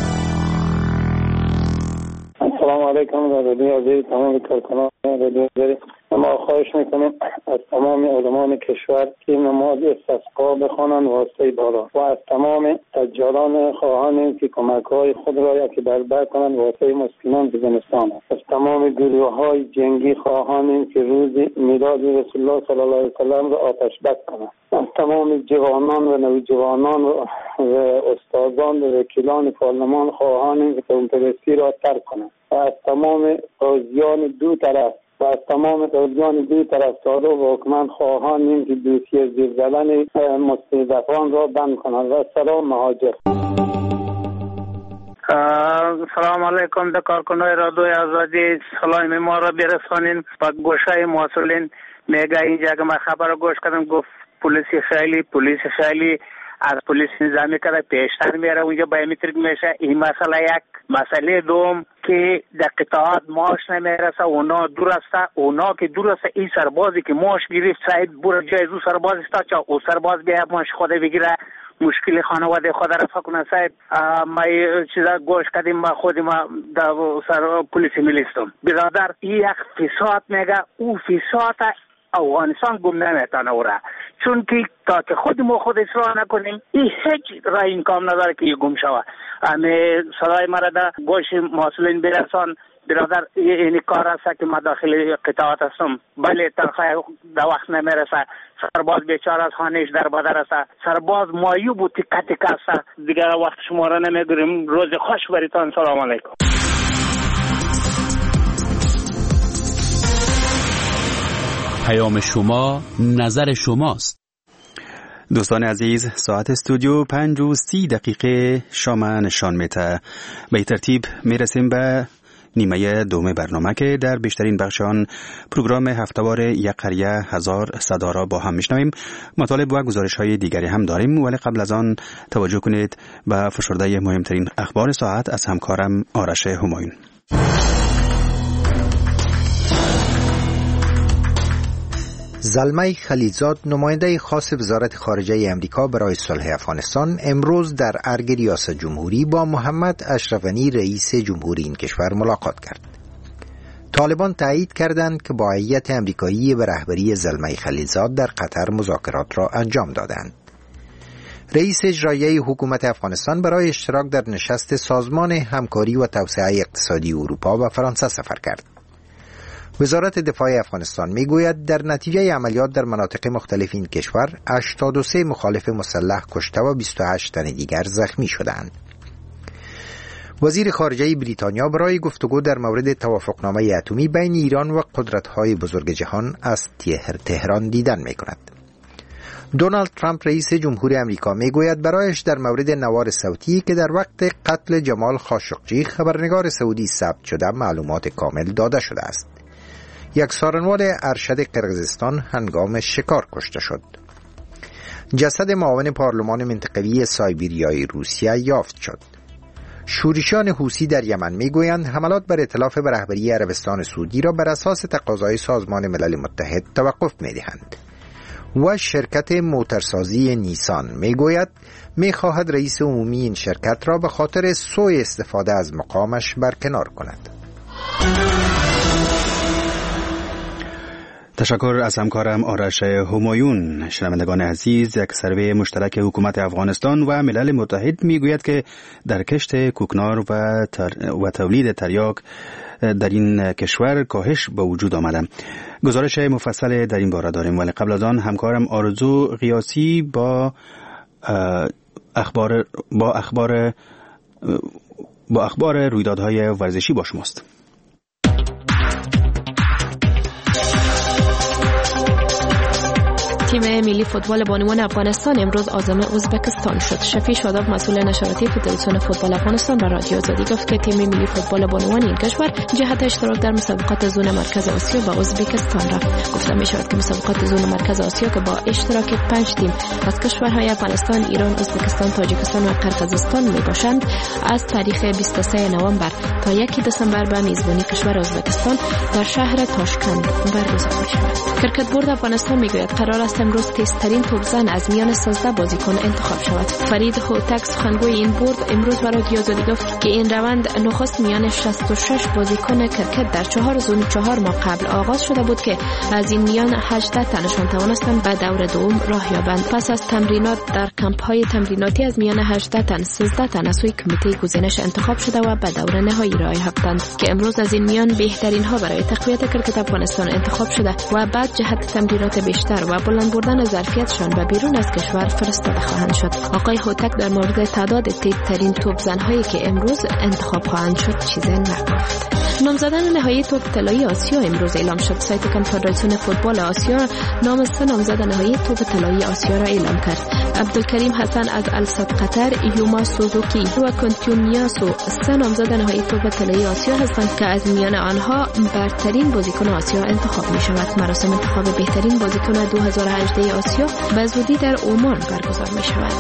S18: السلام علیکم رادیو عزیز، تمام کارکنان رادیو عزیز، ما خواهش میکنیم از تمام علمان کشور که نماز استسقا بخوانند واسطه بالا و از تمام تجاران خواهانیم که کمک‌های خود را یکی در بر کنند واسطه مسکینان بزنستان. از تمام گروه‌های جنگی خواهانیم که روز میلاد رسول الله صلی الله علیه و سلم را آتش بس کنند. از تمام جوانان و نوجوانان و استادان و وکیلان پارلمان خواهانیم که کمونیستی را ترک کنند و از تمام قاضیان دو طرف و از تمام قاضیان دو طرف سالو و حکمان خواهانیم که دوسیه زیر زدن مستضعفان را بند کنند. و سلام مهاجر.
S3: سلام علیکم در کارکنای رادیو آزادی، سلام ما را برسانین و گوشه مسئولین. میگه اینجا که من خبر گوش کردم گفت پلیس خیلی پلیس خیلی از پلیس نظامی کرده پیشتر میره اونجا بایومتریک میشه. این مسئله یک. مسئله دوم که در قطعات ماش نمیرسه، اونا دور است، اونا که دور است این سربازی که ماش گرفت سعید بور جای زو سرباز است چا او سرباز بیا ماش خود بگیره مشکل خانواده خود رفع کنه. سعید ما چیزا گوش کردیم ما خود ما در سر پلیس میلیستم برادر این یک فساد میگه او فساد افغانستان گم نمیتونه اوره، چون که تا که خود ما خود اصلاح نکنیم این هیچ رای این کام نداره که گم شوه. همه صدای مرا در گوش مسئولین برسان
S5: برادر این کار است که ما داخل قطاعات هستم. بله تنخواه در وقت نمیرسه. سرباز بیچاره از خانهش در بدر است. سرباز مایوب و تکه تکه است. دیگر وقت شما را نمیگیریم. روز خوش بریتان. سلام علیکم.
S11: پیام شما نظر شماست.
S1: دوستان عزیز، ساعت استودیو پنج و سی دقیقه شام نشان میده. به ترتیب میرسیم به نیمه دوم برنامه که در بیشترین بخش آن پروگرام هفته‌وار یک قریه هزار صدا را با هم میشنویم. مطالب و گزارش های دیگری هم داریم، ولی قبل از آن توجه کنید به فشرده مهمترین اخبار ساعت از همکارم آرش همایون.
S2: زلمه خلیلزاد، نماینده خاص وزارت خارجه امریکا برای صلح افغانستان، امروز در ارگ ریاست جمهوری با محمد اشرف غنی رئیس جمهوری این کشور ملاقات کرد. طالبان تایید کردند که با هیئت امریکایی به رهبری زلمه خلیلزاد در قطر مذاکرات را انجام دادند. رئیس اجرایی حکومت افغانستان برای اشتراک در نشست سازمان همکاری و توسعه اقتصادی اروپا به فرانسه سفر کرد. وزارت دفاع افغانستان میگوید در نتیجه عملیات در مناطق مختلف این کشور هشتاد و سه مخالف مسلح کشته و بیست و هشت تن دیگر زخمی شدند. وزیر خارجه بریتانیا برای گفتگو در مورد توافقنامه اتمی بین ایران و قدرت‌های بزرگ جهان از تهران دیدن می‌کند. دونالد ترامپ رئیس جمهور امریکا میگوید برایش در مورد نوار صوتی که در وقت قتل جمال خاشقجی خبرنگار سعودی ثبت شده معلومات کامل داده شده است. یک سارنوال ارشد قرقیزستان هنگام شکار کشته شد. جسد معاون پارلمان منطقوی سایبریای روسیه یافت شد. شورشیان حوثی در یمن میگویند حملات بر ائتلاف به رهبری عربستان سعودی را بر اساس تقاضای سازمان ملل متحد توقف میدهند. و شرکت موتورسازی نیسان میگوید میخواهد رئیس عمومی این شرکت را به خاطر سوء استفاده از مقامش برکنار کند.
S1: تشکر از همکارم آرش همایون. شنوندگان عزیز، یک سروی مشترک حکومت افغانستان و ملل متحد میگوید که در کشت کوکنار و, تر و تولید تریاک در این کشور کاهش به وجود آمده. گزارش مفصل در این باره داریم، ولی قبل از آن همکارم آرزو قیاسی با اخبار با اخبار با اخبار رویدادهای ورزشی با شماست.
S19: تیم ملی فوتبال بانوان افغانستان امروز عازم ازبکستان شد. شفیع شاداب مسئول نشراتی فدراسیون فوتبال افغانستان به رادیو آزادی گفت که تیم ملی فوتبال بانوان این کشور جهت اشتراک در مسابقات زون مرکز آسیا به ازبکستان رفت. گفته می شود که مسابقات زون مرکز آسیا که با اشتراک پنج تیم از کشورهای افغانستان، ایران، ازبکستان، تاجیکستان و قرقیزستان می باشند از تاریخ بیست و سوم نوامبر تا یک دسامبر به میزبانی کشور ازبکستان در شهر تاشکند برگزار می شود. کرکت بورد افغانستان می گوید قرار است امروز تیزترین توپزن از میان سیزده بازیکن انتخاب شود. فرید هوتک سخنگوی این بورد امروز به رادیو آزادی گفت که این روند نخست میان شصت و شش بازیکن کرکت در چهار زون چهار ماه قبل آغاز شده بود که از این میان هجده تنشان توانستند به دور دوم راه یابند. پس از تمرینات در کمپ‌های تمریناتی از میان هجده تن سیزده تن از سوی کمیته گزینش انتخاب شده و به دور نهایی راه یافتند که امروز از این میان بهترین ها برای تقویت کرکت افغانستان انتخاب شده و بعد جهت تمرینات بیشتر و بلند بردن ظرفیتشان به بیرون از کشور فرستاده خواهند شد. آقای هوتک در مورد تعداد تیزترین توپزن‌هایی که امروز انتخاب خواهند شد چیزی نگفت. نام زدن نهایی توپ طلایی آسیا امروز اعلام شد. سایت کنفدراسیون فوتبال آسیا نام سه نامزد نهایی توپ طلایی آسیا را اعلام کرد. عبدالکریم حسن از السد قطر، یوما سوزوکی و کنتیونیاسو سه نامزد نهایی توپ طلایی آسیا هستند که از میان آنها برترین بازیکن آسیا انتخاب می شود. مراسم انتخاب بهترین بازیکن دو هزار و هجده آسیا به زودی در عمان برگزار می شود.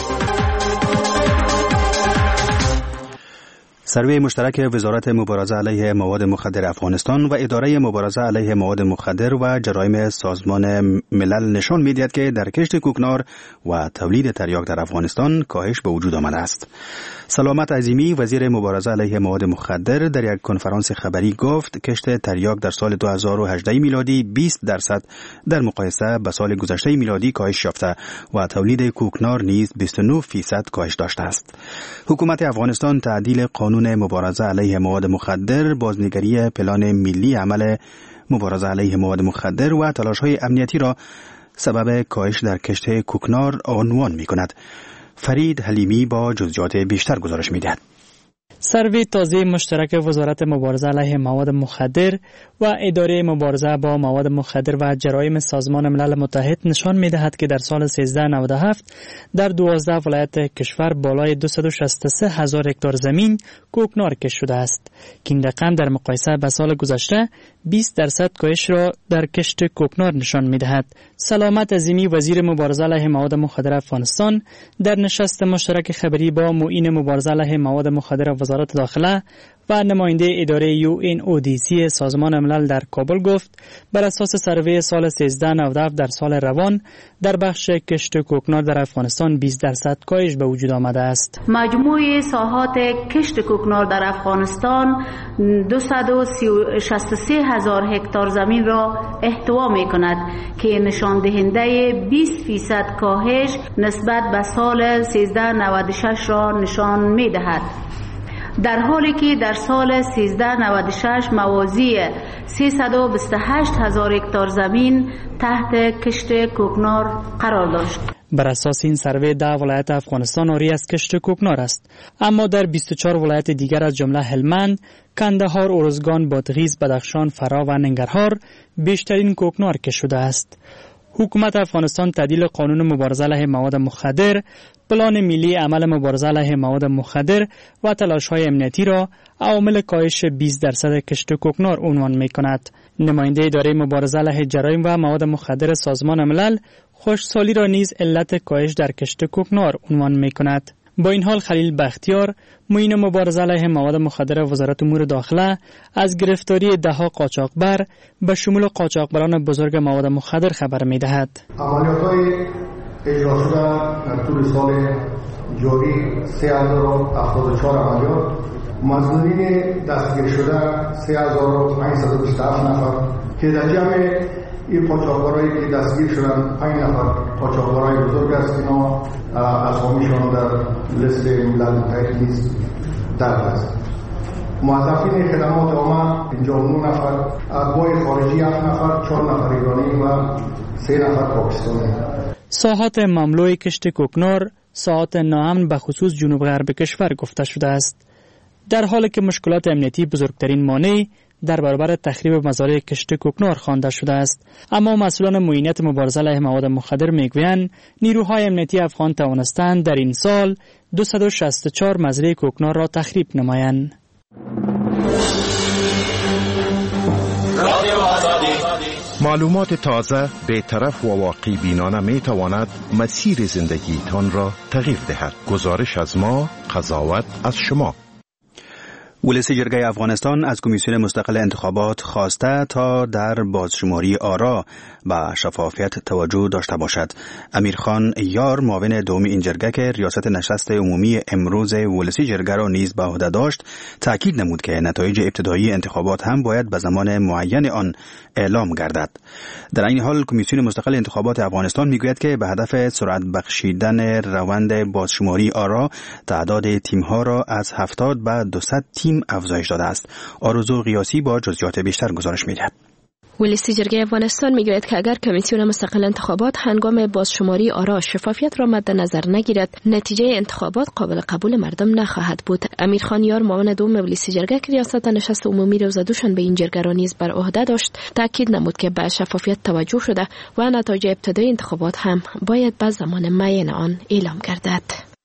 S1: سروی مشترک وزارت مبارزه علیه مواد مخدر افغانستان و اداره مبارزه علیه مواد مخدر و جرایم سازمان ملل نشان می‌دهد که در کشت کوکنار و تولید تریاک در افغانستان کاهش به وجود آمده است. سلامت عظیمی وزیر مبارزه علیه مواد مخدر در یک کنفرانس خبری گفت کشت تریاک در سال دو هزار و هجده میلادی بیست درصد در مقایسه به سال گذشته میلادی کاهش یافته و تولید کوکنار نیز بیست و نه فیصد کاهش داشته است. حکومت افغانستان تعدیل قانون قانون مبارزه علیه مواد مخدر، بازنگری پلان ملی عمل مبارزه علیه مواد مخدر و تلاش‌های امنیتی را سبب کاهش در کشت کوکنار عنوان می‌کند. فرید حلیمی با جزئیات بیشتر گزارش می‌دهد.
S20: سروی تازه مشترک وزارت مبارزه علیه مواد مخدر و اداره مبارزه با مواد مخدر و جرایم سازمان ملل متحد نشان می‌دهد که در سال سیزده نود و هفت در دوازده ولایت کشور بالای دویست و شصت و سه هزار هکتار زمین کوکنار کشت شده است که این رقم در مقایسه با سال گذشته بیست درصد کاهش را در کشت کوکنار نشان می‌دهد. سلامت عظیمی وزیر مبارزه علیه مواد مخدر افغانستان در نشست مشترک خبری با معین مبارزه علیه مواد مخدر وزارت داخله و نماینده اداره یو این او دی سی سازمان ملل در کابل گفت بر اساس سروی سال سیزده نود و هفت در سال روان در بخش کشت کوکنار در افغانستان بیست درصد کاهش به وجود آمده است.
S21: مجموع ساحات کشت کوکنار در افغانستان دویست و شصت و سه هزار هکتار زمین را احتوا می کند که نشان دهنده بیست درصد کاهش نسبت به سال سیزده نود و شش را نشان می دهد. در حالی که در سال سیزده نود و شش موازی سیصد و بیست و هشت هزار هکتار زمین تحت کشت کوکنار قرار داشت.
S20: بر اساس این سروی ده ولایت افغانستان آری از کشت کوکنار است، اما در بیست و چهار ولایت دیگر از جمله هلمند، کندهار، ارزگان، بادغیس، بدخشان، فرا و ننگرهار بیشترین کوکنار کشت شده است. حکومت افغانستان تعدیل قانون مبارزه علیه مواد مخدر، پلان ملی عمل مبارزه علیه مواد مخدر و تلاش‌های امنیتی را عوامل کاهش بیست درصد کشت کوکنار عنوان می‌کند. نماینده اداره مبارزه علیه جرایم و مواد مخدر سازمان ملل خشکسالی را نیز علت کاهش در کشت کوکنار عنوان می‌کند. با این حال خلیل بختیار، معین مبارزه علیه مواد مخدر وزارت امور داخله، از گرفتاری ده‌ها قاچاقبر به شمول قاچاقبران بزرگ مواد مخدر خبر می‌دهد.
S22: عملیات‌های اجرا شده در طول سال جاری سه هزار و هفتاد و چهار عملیات، مظنونین دستگیر شده سه هزار و پانصد و بیست و هفت نفر که در جمع این قاچاقبرایی که دستگیر شدن پنج نفر قاچاقبرای بزرگ است. اینا اسامیشان در لیست ملل متحد نیز درج است. موظفین خدمات عامه پنجاه و نه نفر، اتباع خارجی هفت نفر، چهار نفر ایرانی و سه نفر پاکستانی.
S20: ساحات مملوء کشت کوکنار ساحات ناامن به خصوص جنوب غرب کشور گفته شده است، در حالی که مشکلات امنیتی بزرگترین مانع در برابر تخریب مزارع کشت کوکنار خوانده شده است. اما مسئولان معینت مبارزه علیه مواد مخدر میگویند نیروهای امنیتی افغان توانستند در این سال دویست و شصت و چهار مزرعه کوکنار را تخریب نمایند.
S9: معلومات تازه، بی‌طرف و واقعی بینانه می تواند مسیر زندگیتان را تغییر دهد. گزارش از ما، قضاوت از شما.
S1: ولسی جرگه افغانستان از کمیسیون مستقل انتخابات خواسته تا در بازشماری آرا به شفافیت توجه داشته باشد. امیرخان یار، معاون دوم این جرگه که ریاست نشست عمومی امروز ولسی جرگه را نیز به عهده داشت، تاکید نمود که نتایج ابتدایی انتخابات هم باید به زمان معین آن اعلام گردد. در این حال کمیسیون مستقل انتخابات افغانستان میگوید که به هدف سرعت بخشیدن روند بازشماری آرا تعداد تیم‌ها را از هفتاد به دویست تیم افزایش داده است. آرزو قیاسی با جزئیات بیشتر گزارش می‌دهد.
S19: ولسی جرگه افغانستان میگوید که اگر کمیسیون مستقل انتخابات هنگام بازشماری آرا شفافیت را مد نظر نگیرد، نتیجه انتخابات قابل قبول مردم نخواهد بود. امیرخان یار، معاون دوم ولسی جرگه که ریاست نشست عمومی روز دوشنبه این جرگه را نیز بر عهده داشت، تاکید نمود که به شفافیت توجه شده و نتایج ابتدایی انتخابات هم باید به زمان معین آن اعلام گردد.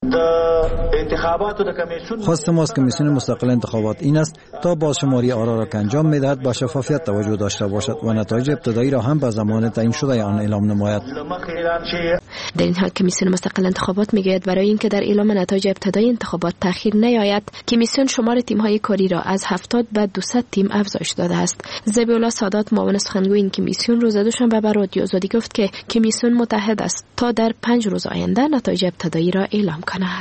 S8: خواست ما از کمیسیون مستقل انتخابات این است تا بازشماری آرا را که انجام می‌دهد با شفافیت توجه داشته باشد و نتایج ابتدایی را هم به زمان تعیین شده آن اعلام نماید.
S19: در این حال کمیسیون مستقل انتخابات میگوید برای اینکه در اعلام نتایج ابتدایی انتخابات تأخیر نیاید، کمیسیون شمار تیم‌های کاری را از هفتاد به دویست تیم افزایش داده است. ذبیح‌الله سادات، معاون سخنگوی این کمیسیون روز دوشنبه به رادیو آزادی گفت که کمیسیون متحد است تا در پنج روز آینده نتایج ابتدایی را اعلام کند.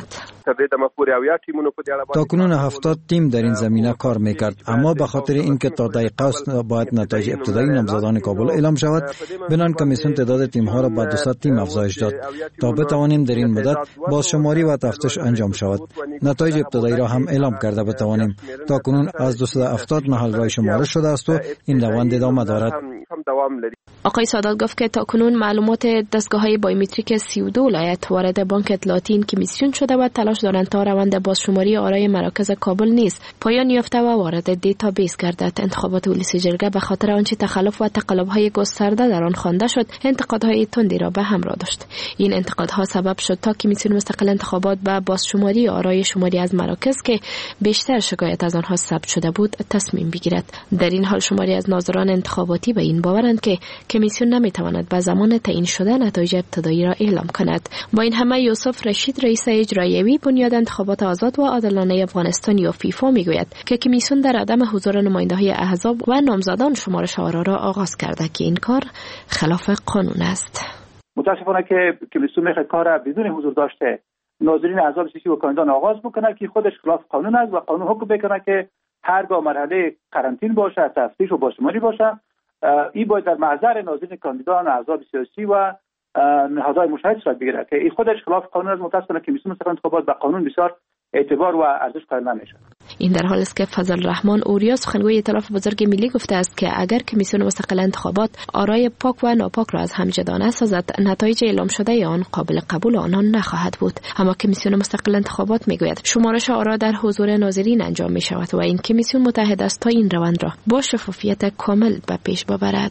S4: تر دې دمه پورې اویا ټیمونو په دې اړه
S8: تا کنون هفتاد تیم در این زمینه کار میکرد، اما به خاطر اینکه تا دقیقه است باید نتایج ابتدایی نامزدان کابل اعلام شود، بنان کمیسیون تعداد تیم ها را به دویست تیم افزایش داد تا بتوانیم در این مدت بازشماری و تفتیش انجام شود. نتایج ابتدایی را هم اعلام کرده بتوانیم. تا کنون از دویست و هفتاد محل رای شماره شده است و این روند ادامه دارد.
S19: آقای سادات گفت که تاکنون معلومات دستگاه‌های بایومتریک سی و دو ولایت وارد بانک اطلاعاتی این کمیسیون شده و تلاش دارند تا روند بازشماری آرای مراکز کابل نیز پایان یافته و وارد دیتابیس گردد. انتخابات ولسی جرگه به خاطر آنچه تخلف و تقلب‌های گسترده در آن خوانده شد، انتقادهای تندی را به همراه داشت. این انتقادها سبب شد تا کمیسیون مستقل انتخابات به بازشماری آرای شماری از مراکز که بیشتر شکایت از آنها ثبت شده بود تصمیم بگیرد. در این حال شماری از ناظران انتخاباتی به این باورند که کمیسیون نمیتواند به زمان تعیین شده نتایج ابتدایی را اعلام کند. با این همه یوسف رشید رئیس اجرایی بنیاد انتخابات آزاد و عادلانه افغانستان یا فیفا میگوید که کمیسیون در عدم حضور نماینده‌های احزاب و نامزدان شمارش آرا را آغاز کرده که این کار خلاف قانون است.
S10: متاسفانه که کمیسیون میخواد کار بدون حضور داشته ناظرین احزاب سیاسی و کاندیدان آغاز بکنه که خودش خلاف قانون است و قانون حکم بکنه که هرگاه مرحله قرنطین باشه، تفتیش و بازشماری باشه، این باید در محضر ناظرین کاندیدان احزاب سیاسی و نهادهای مشاهد صورت بگیره که این خودش خلاف قانون است. متاسفانه کمیسیون مستقل انتخابات به قانون بسیار اعتبار و ارزش قائل نمیشه.
S19: این در حالی است که فضل الرحمن اوریا سخنگوی ائتلاف بزرگ ملی گفته است که اگر کمیسیون مستقل انتخابات آرای پاک و ناپاک را از هم جدا نسازد، نتایج اعلام شده آن قابل قبول آنان نخواهد بود. اما کمیسیون مستقل انتخابات میگوید شمارش آرا در حضور ناظرین انجام می شود و این کمیسیون متحد است تا این روند را با شفافیت کامل به پیش ببرد.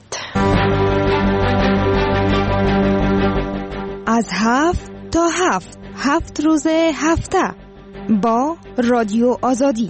S23: از هفت تا هفت هفت روز هفته با رادیو آزادی.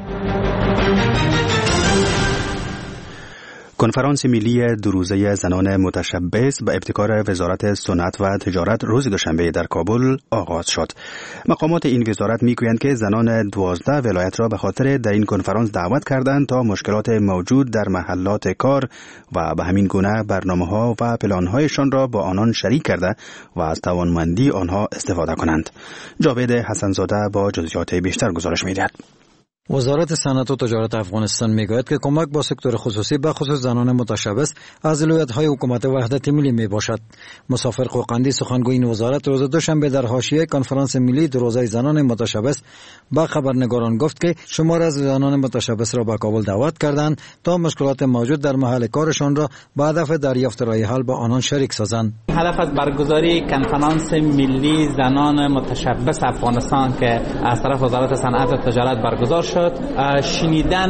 S1: کنفرانس ملی دو روزه زنان متشبث به ابتکار وزارت صنعت و تجارت روز دوشنبه در کابل آغاز شد. مقامات این وزارت میگویند که زنان دوازده ولایت را به خاطر در این کنفرانس دعوت کردند تا مشکلات موجود در محلات کار و به همین گونه برنامه‌ها و پلان‌هایشان را با آنان شریک کرده و از توانمندی آنها استفاده کنند. جاوید حسنزاده با جزئیات بیشتر گزارش می‌دهد.
S8: وزارت صنعت و تجارت افغانستان میگوید که کمک با سکتور خصوصی به خصوص زنان متشبث از ولایت‌های حکومت وحدت ملی میباشد. مسافر قوقندی سخنگوی این وزارت روز دوشنبه در حاشیه کنفرانس ملی دو روزه زنان متشبث با خبرنگاران گفت که شمار از زنان متشبث را به کابل دعوت کردند تا مشکلات موجود در محل کارشان را به هدف دریافت راه حل با آنان شریک سازند.
S24: هدف از برگزاری کنفرانس ملی زنان متشبث افغانستان که از طرف وزارت صنعت و تجارت برگزار شد شنیدن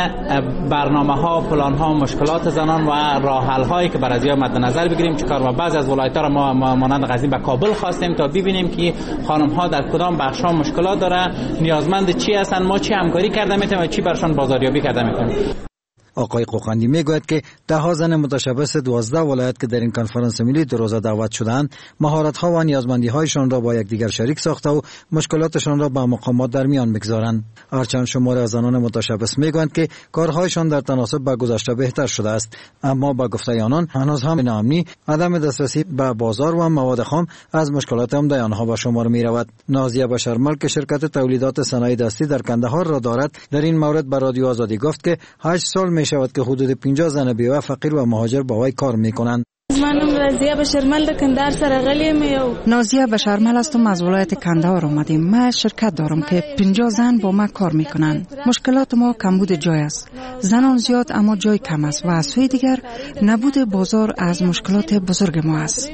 S24: برنامه ها، پلان ها، مشکلات زنان و راه حل هایی که برای ازیا مد نظر بگیریم چیکار و بعضی از ولایت‌ها را ما مانند غزنی به کابل خواستیم تا ببینیم که خانم ها در کدام بخش ها مشکلات داره، نیازمند چی هستن، ما چی همکاری کرده میتونیم و چی برشان بازاریابی کرده میتونیم.
S8: آقای قوقندی میگوید که ده ها زن متشبث دوازده ولایت که در این کنفرانس ملی دو روزه دعوت شدند مهارت ها و نیازمندی هایشان را با یکدیگر شریک ساخته و مشکلاتشان را با مقامات در میان میگذارند. هرچند شمار از زنان متشبث میگویند که کارهایشان در تناسب با گذشته بهتر شده است، اما با گفته آنان هنوز هم ناامنی، عدم دسترسی به بازار و مواد خام از مشکلات عمده آنها به شمار می رود. نازیه بشرمل که شرکت تولیدات صنایع دستی در کندهار را دارد در این مورد به رادیو آزادی گفت که هشت سال می شود که حدود پنجاه زن بیوه فقیر و مهاجر با وی کار می کنند.
S25: منم نازیه بشرمل د کندهار سره غلیم یو
S26: نازیه بشرمل هستم، از ولایت کندهار اومدیم. ما شرکت دارم که پنجاه زن با ما کار میکنن. مشکلات ما کمبود جای است، زنان زیاد اما جای کم است و از سوی دیگر نبود بازار از مشکلات بزرگ ما است.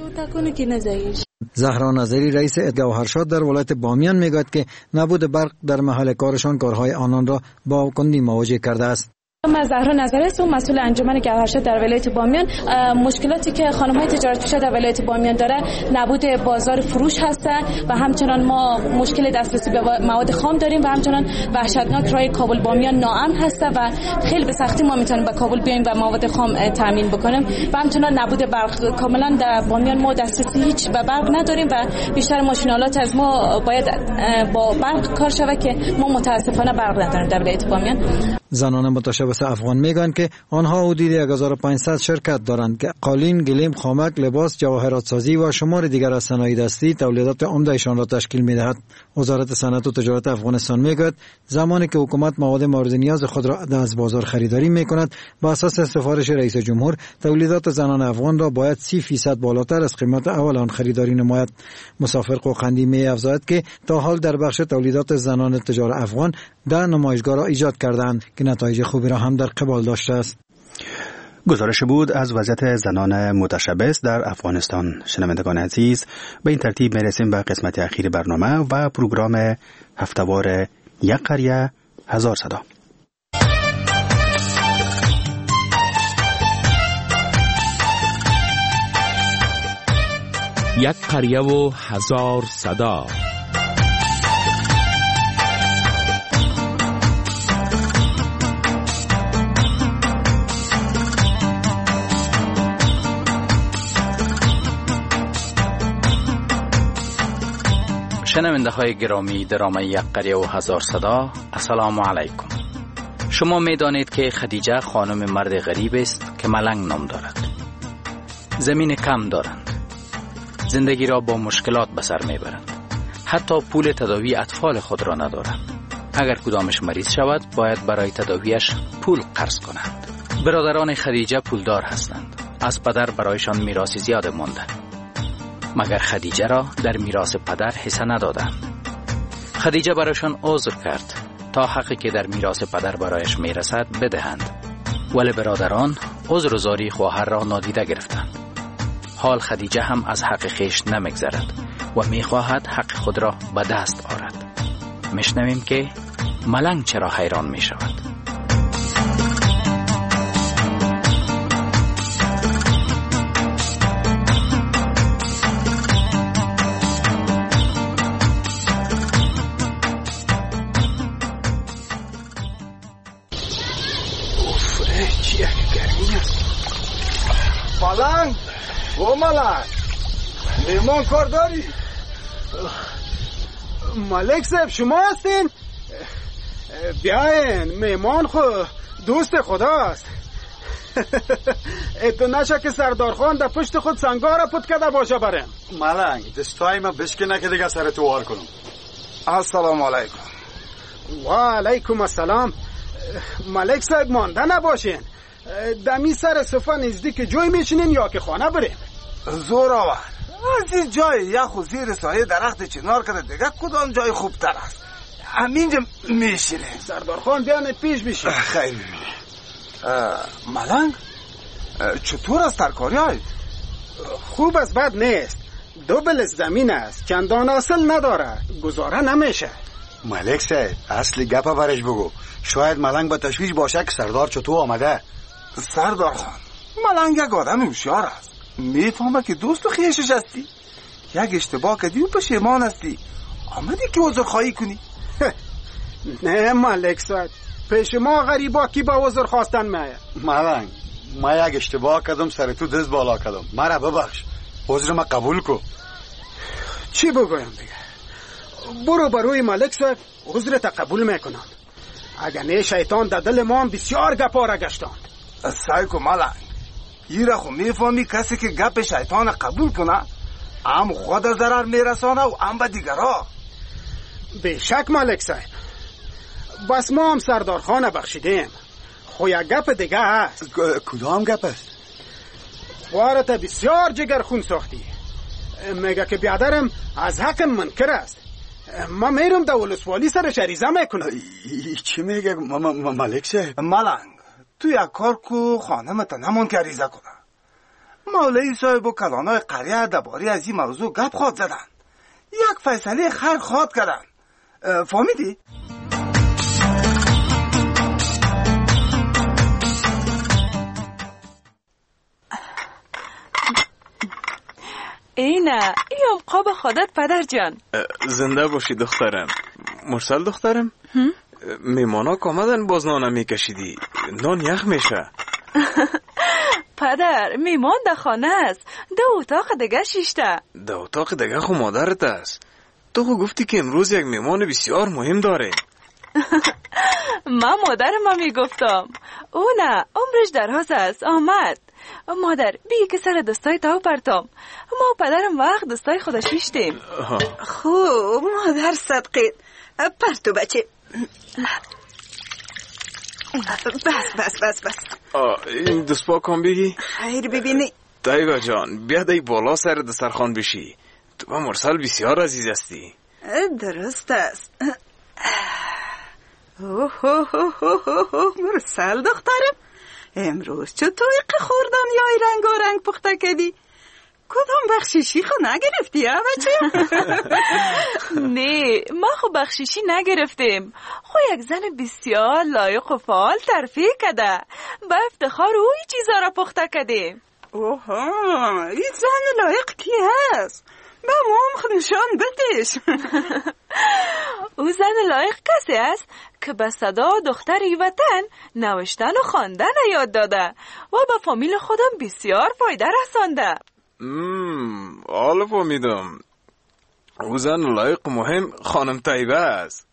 S8: زهرا نظری رئیس گوهرشاد در ولایت بامیان میگوید که نبود برق در محل کارشان کارهای آنان را با کندی مواجه کرده است.
S25: من زهرا نظری هستم، مسئول انجمن گوهرشاد در ولایت بامیان. مشکلاتی که خانم‌های تجارت پیشه در ولایت بامیان داره نبود بازار فروش هست و همچنان ما مشکل دسترسی به مواد خام داریم و همچنان وحشتناک راه کابل بامیان ناامن هست و خیلی به سختی ما میتونیم به کابل بیایم و مواد خام تامین بکنیم و همچنان نبود برق. کاملا در بامیان ما دسترسی هیچ به برق نداریم و بیشتر ماشینالات از ما باید با برق کار شود که ما متاسفانه برق نداریم در ولایت بامیان.
S8: زنان متشبث افغان میگن که آنها حدود یک هزار و پانصد شرکت دارند که قالین، گلیم، خامک، لباس، جواهرات سازی و شمار دیگر از صنایع دستی تولیدات عمدهشان را تشکیل میدهد. وزارت صنعت و تجارت افغانستان میگوید زمانی که حکومت مواد مورد نیاز خود را از بازار خریداری میکند، با اساس سفارش رئیس جمهور تولیدات زنان افغان را باید سی فیصد بالاتر از قیمت اول آن خریداری نماید. مسافر قوقندی می افزاید که تا حال در بخش تولیدات زنان تجار افغان ده نمایشگاه را ایجاد کردند که نتایج خوبی را هم در قبال داشته است.
S1: گزارش بود از وضعیت زنان متشبث در افغانستان. شنوندگان عزیز، به این ترتیب میرسیم به قسمت اخیر برنامه و پروگرام هفته‌وار یک قریه هزار صدا.
S11: یک قریه و هزار صدا. شنونده های گرامی درام یک قریه و هزار صدا، السلام علیکم. شما می دانید که خدیجه خانم مرد غریب است که ملنگ نام دارد. زمین کم دارند. زندگی را با مشکلات به سر می برند. حتی پول تداوی اطفال خود را ندارند. اگر کدامش مریض شود باید برای تداویش پول قرض کنند. برادران خدیجه پولدار هستند. از پدر برایشان میراث زیاد مانده. مگر خدیجه را در میراث پدر حصه ندادند. خدیجه برایشان عذر کرد تا حقی که در میراث پدر برایش میرسد بدهند، ولی برادران عذر و زاری خواهر را نادیده گرفتند. حال خدیجه هم از حق خیش نمیگذرد و میخواهد حق خود را به دست آورد. میشنویم که ملنگ چرا حیران میشود.
S6: ملنگ او ملنگ میمان کار داری؟
S7: ملک صاحب شما هستین؟ بیاین، میمان خو دوست خداست. اتو نشه که سردار خان در پشت خود سنگار پت کده باشه برم.
S6: ملنگ دستای ما بشکنه که دیگه سر تو وار کنم. السلام علیکم.
S7: و علیکم السلام. ملک صاحب مانده نباشین، دمی سر صفا نزدیک جوی میشینین یا که خانه بریم؟
S6: زور آور، از این جای یخ و زیر سایه درخت چنار کده دیگه کدام جای خوبتر است؟ همینجا میشینه.
S7: سردار خان بیانت پیش بشین.
S6: خیلی میبینی. ملنگ چطور است ترکاری هایت؟
S7: خوب است، بد نیست. دو بل زمین است، چندان اصل نداره، گزاره نمیشه.
S6: ملک صاحب اصل گپا برش بگو، شاید ملنگ با تشویش باشه که سردار چطور آمده. سردار خان ملنگ یک آدم هوشیار است، میفهمه که دوست و خیشش هستی. یک اشتباه کردی و پشیمان هستی، آمدی که عذر خواهی کنی.
S7: نه ملک صاحب، پیش ما غریبا کی با عذر خواستن میه؟
S6: ملنگ ما یک اشتباه کردم، سر تو دست بالا کردم، مرا ببخش، عذر ما قبول کن.
S7: چی بگویم دیگه؟ برو بروی ملک صاحب، عذرت قبول میکنم. اگر نه شیطان در دل ما هم بسیار گپا را گشتاند.
S6: سعی کن ملنگ، ایره خو میفهمی کسی که گپ شیطان قبول کنه هم خود ضرر میرسانه و هم به دیگرها.
S7: بیشک ملک صاحب، بس ما هم سردار خانه بخشیدیم، خو یک گپ دیگه هست.
S6: کدام گپ است؟
S7: وارت بسیار جگر خون ساختی. میگه که بیادرم از حق منکر است. ما میرم در ولسوالی سر شریزه میکنم.
S6: چی میگه ملک صاحب؟ ملنگ تو یک کار کو خانمت نمون که ریزه کنه. مولوی صاحب و کلانای قریه درباره از این موضوع گپ خواد زدن، یک فیصله خیر خواد کردن. فهمیدی؟
S12: اینه ای قاب خودت پدر جان.
S13: زنده باشی دخترم. مرسل دخترم، میمانا کامدن باز نانه میکشیدی، نان یخ میشه.
S12: پدر میمان در خانه است، ده اتاق دیگه شیشته.
S13: ده اتاق دیگه خو مادرت است. تو خو گفتی که امروز یک میمان بسیار مهم داره.
S12: من مادرم میگفتم. او نه، عمرش دراز است، آمد. مادر بی که سر دستای تاو پرتام. ما و پدرم وقت دستای خودش بیشتیم.
S3: خوب مادر صدقید. پرتو بچه. بس بس بس بس.
S13: این دست پا کن بگی؟
S3: خیر ببینی.
S13: طیبه جان بیا دی بالا سر دسترخوان بشی. تو با مرسل بسیار عزیز هستی.
S3: درست است. اوه اوه اوه اوه مرسل دخترم، امروز چطور که خوردن یای رنگ و رنگ پخته کردی؟ کدام بخشیشی خو نگرفتی ها بچه؟
S12: نه ما خو بخشیشی نگرفتیم. خو یک زن بسیار لایق و فعال ترفیع کده. با افتخار او این چیزا را پخته کردیم.
S3: اوه این زن لایق کی هست؟ با ما نشان بدش.
S12: او زن لایق کسی است که به صدا دختری وطن نوشتن و خواندن یاد داده و به فامیل خودم بسیار فایده رسانده.
S13: مم، حالا فهمیدم. او زن لایق مهم خانم طیبه است.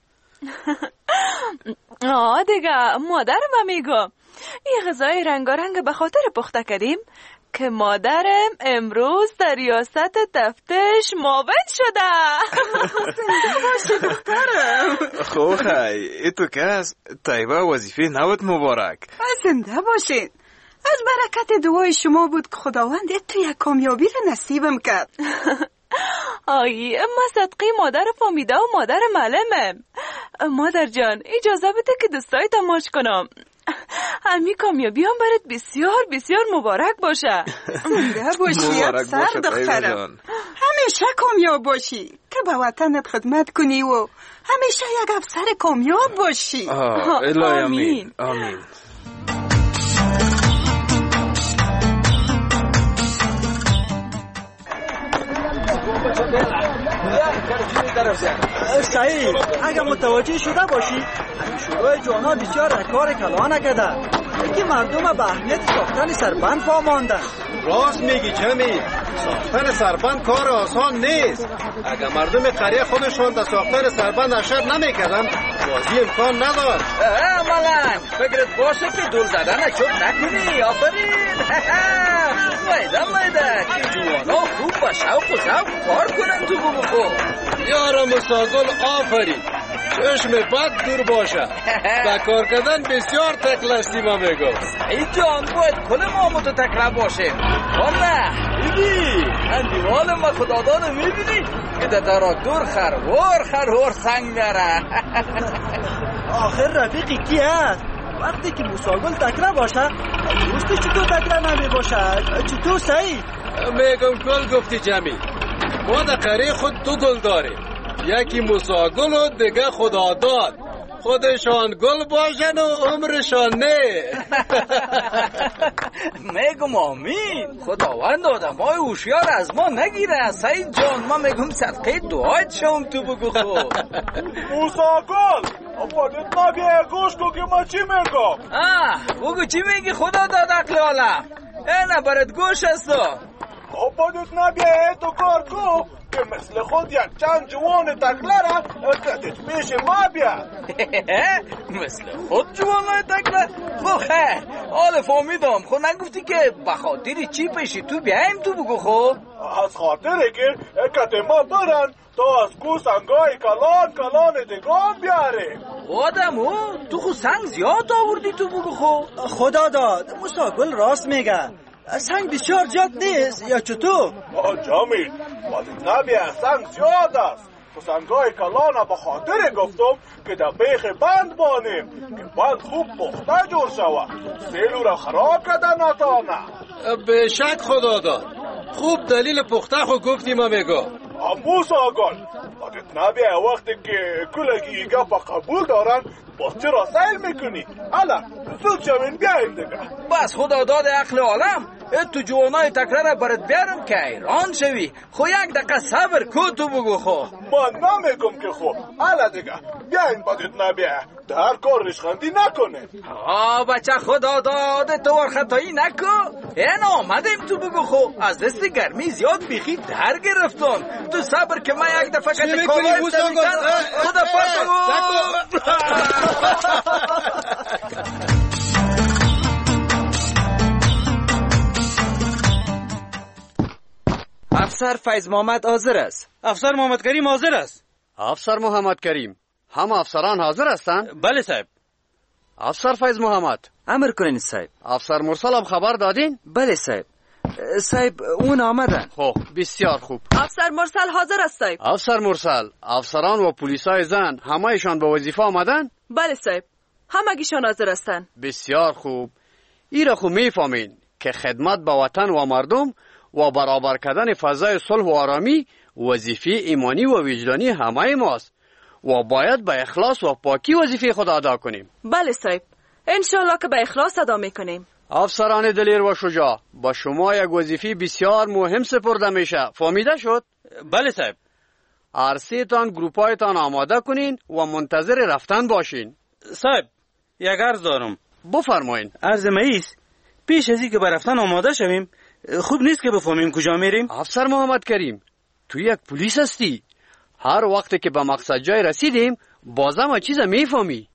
S12: آه دیگه مادرم میگم این غذای رنگارنگ به خاطر پخته کردیم که مادرم امروز در ریاست تفتیش معاون شده.
S3: زنده باشی دخترم.
S13: خو خی ای تو کس طیبه وظیفه نوت مبارک.
S3: زنده باشین. از برکت دعای شما بود که خداوند تو یک کامیابی رو نصیبم کرد.
S12: آی ما صدقی مادر فامیده و مادر معلمم. مادر جان اجازه بده که دستای تماش کنم. همی کامیابی هم برات بسیار بسیار مبارک باشه.
S3: زنده باشی افسر دخترم. همیشه کامیاب باشی که به وطنت خدمت کنی و همیشه یک افسر کامیاب باشی.
S13: الهی آمین آمین.
S14: سعید اگر متوجه شده باشی شروع جوانا بسیار کار کلانه کده که مردم به اهمیت ساختن سربند فاماندن.
S7: راست میگی چمی، ساختن سربند کار آسان نیست. اگر مردم قریه خودشان در ساختن سربند اشر نمیکردن بازی امکان نداشت.
S15: ملنگ فکرت باشه که دور زدن چوب نکنی. آفرین. مایده مایده که جوانا خوب با شوق و ذوق کار کنن تو بگو.
S7: یارم مساگل آفرین. چشم بد دور باشه. با کار کردن بسیار تکلستی ما میگم.
S15: ای جان باید کل ما متتکره باشه. والا ببین اندیوال ما خدادانو میبینی که در تراکتور خروار خروار سنگ داره.
S14: آخر رفیقی کی هست؟ وقتی که مساگل تکره باشه دوستی چطور تکره نمی باشه؟ چطور سعید؟
S7: میگم گل گفتی جمی. ما در قریه خود دو گل داریم، یکی مساگل و دیگه خدا داد. خودشان گل باشن و عمرشان نه.
S15: میگم آمین. خداوند آدمای هوشیار از ما نگیره. سعید جان ما میگم صدقه دعایت شوم تو بگو خب.
S16: مساگل خودت نبیه گوش کو که ما چی میگم.
S15: آه بگو چی میگی خدا داد عقل حالا. اینه برات گوش هستا.
S16: خودت نبیه تو کار کو که مثل خود یک چند جوان تکلره کتت پیش ما بیا.
S15: مثل خود جوان تکلر؟ خو خیر حال فهمیدم. خو نگفتی که بخاطر چی پیشی تو بیایم تو بگو خو.
S16: از خاطره که کت ما برن تا از کو سنگای کلان کلان دگان بیاره.
S15: آدمو تو خو سنگ زیاد آوردی تو بگو خو.
S14: خدا داد مساگل راست میگه. سنگ بسیار زیاد نیست یا چطور؟
S16: جمیل ولی نبیه سنگ زیاد است. سنگای کلانه به خاطر گفتم که در بیخ بند بانیم که بند خوب پخته جور شود. سیلو را خراب کردن نتانه.
S7: به شک خدا داد. خوب دلیل پخته خو گفتی ما میگو.
S16: اموس آگان وقت نبیه وقتی که کلگی ایگا پا قبول دارن باز چرا سیل میکنی؟ حالا زود شوین بیایم دیگه.
S15: بس خدا داد عقل عالم تو جوانای تکرار برات بیارم که ایران شوی. خو یک دقیقه صبر کو تو بگو خو.
S16: من نمیگم که خو. حالا دیگه بیاین بدید نبیه در کار ریشخندی نکنه.
S15: آه بچه خدا داد تو ور خطایی نکو. این آمدیم تو بگو خو. از دست گرمی زیاد بیخی در گرفتن. تو صبر که من یک دفعه کت کالای سمیکن خدا پرتو.
S2: افسر فیض محمد حاضر است.
S5: افسر محمد کریم حاضر است.
S17: افسر محمد کریم، هم افسران حاضر هستند؟
S5: بله صاحب.
S17: افسر فیض محمد،
S2: امر کنین صاحب.
S17: افسر مرسل هم خبر دادین؟
S2: بله صاحب. صاحب اون آمدن.
S17: خب بسیار خوب.
S12: افسر مرسل حاضر است صاحب.
S17: افسر مرسل، افسران و پلیسای زن همه ایشان به وظیفه آمدن؟
S12: بله صاحب، همگیشان حاضر هستند.
S17: بسیار خوب. ایرا خو میفهمین که خدمت به وطن و مردم و برابر کردن فضای صلح و آرامی وظیفه ایمانی و وجدانی همه ماست و باید به اخلاص و پاکی وظیفه خود ادا کنیم.
S12: بله صاحب، انشالله که به اخلاص ادا میکنیم.
S17: افسران دلیر و شجاع، با شما یک وظیفه بسیار مهم سپرده میشه. فهمیده شد؟
S5: بله صاحب.
S17: عرصیتان گروپایتان آماده کنین و منتظر رفتن باشین.
S5: صاحب یک عرض دارم.
S17: بفرمایین.
S5: عرض ماییست پیش از این که به رفتن آماده شویم خوب نیست که بفهمیم کجا میریم.
S17: افسر محمد کریم، تو یک پلیس هستی. هر وقت که به مقصد جای رسیدیم بازم هر چیز میفهمی.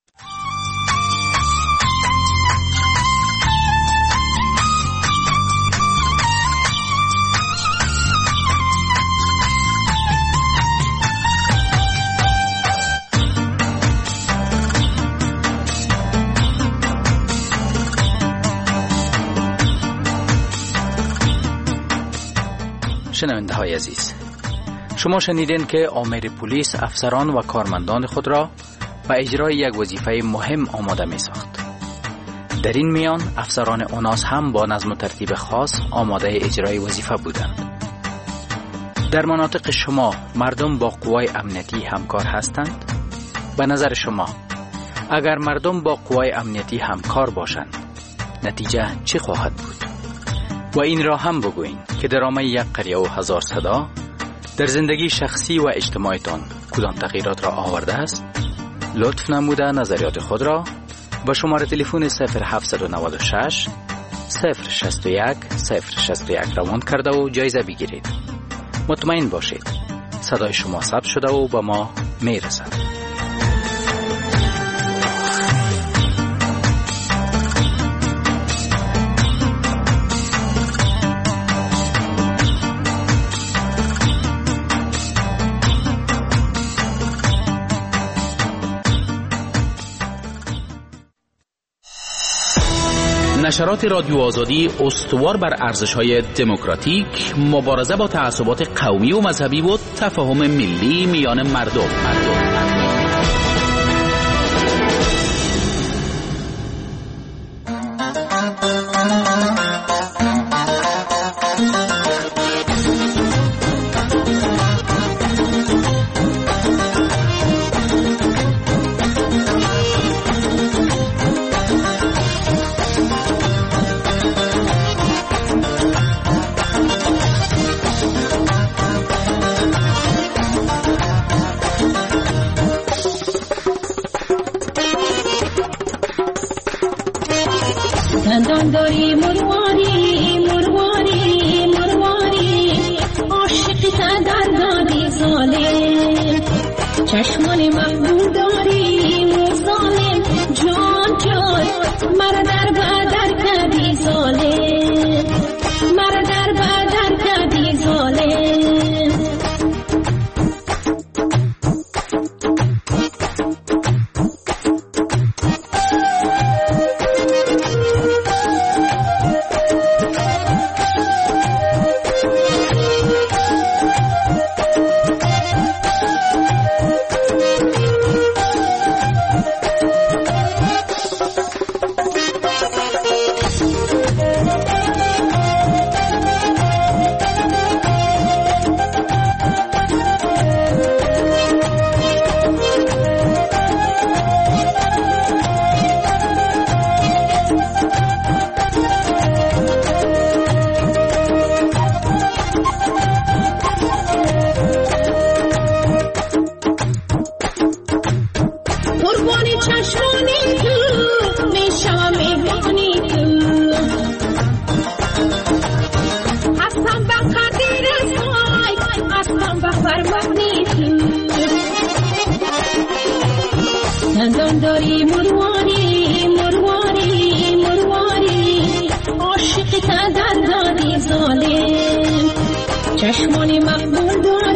S11: شنونده های عزیز، شما شنیدین که آمر پلیس افسران و کارمندان خود را به اجرای یک وظیفه مهم آماده می ساخت. در این میان افسران اوناس هم با نظم و ترتیب خاص آماده اجرای وظیفه بودند. در مناطق شما مردم با قوای امنیتی همکار هستند؟ به نظر شما اگر مردم با قوای امنیتی همکار باشند نتیجه چی خواهد بود؟ و این را هم بگوین که درامه یک قریه و هزار صدا در زندگی شخصی و اجتماعیتان کدام تغییرات را آورده است؟ لطف نموده نظریات خود را با شماره تلفن صفر هفت نه شش صفر شصت و یک صفر شصت و یک روان کرده و جایزه بگیرید. مطمئن باشید صدای شما ثبت شده و به ما میرسد.
S18: نشرات رادیو آزادی استوار بر ارزش‌های دموکراتیک، مبارزه با تعصبات قومی و مذهبی و تفاهم ملی میان مردم. مردم.
S21: دندانداری مرواری مرواری مرواری عاشق در دادی ظالم چشمان مقبول داری ظالم جان جان مرا در بدر کردی ظالم مرا در بدر کردی ظالم داری مرواری مرواری مرواری عاشق تا در دادی ظالم چشمان مقبول داری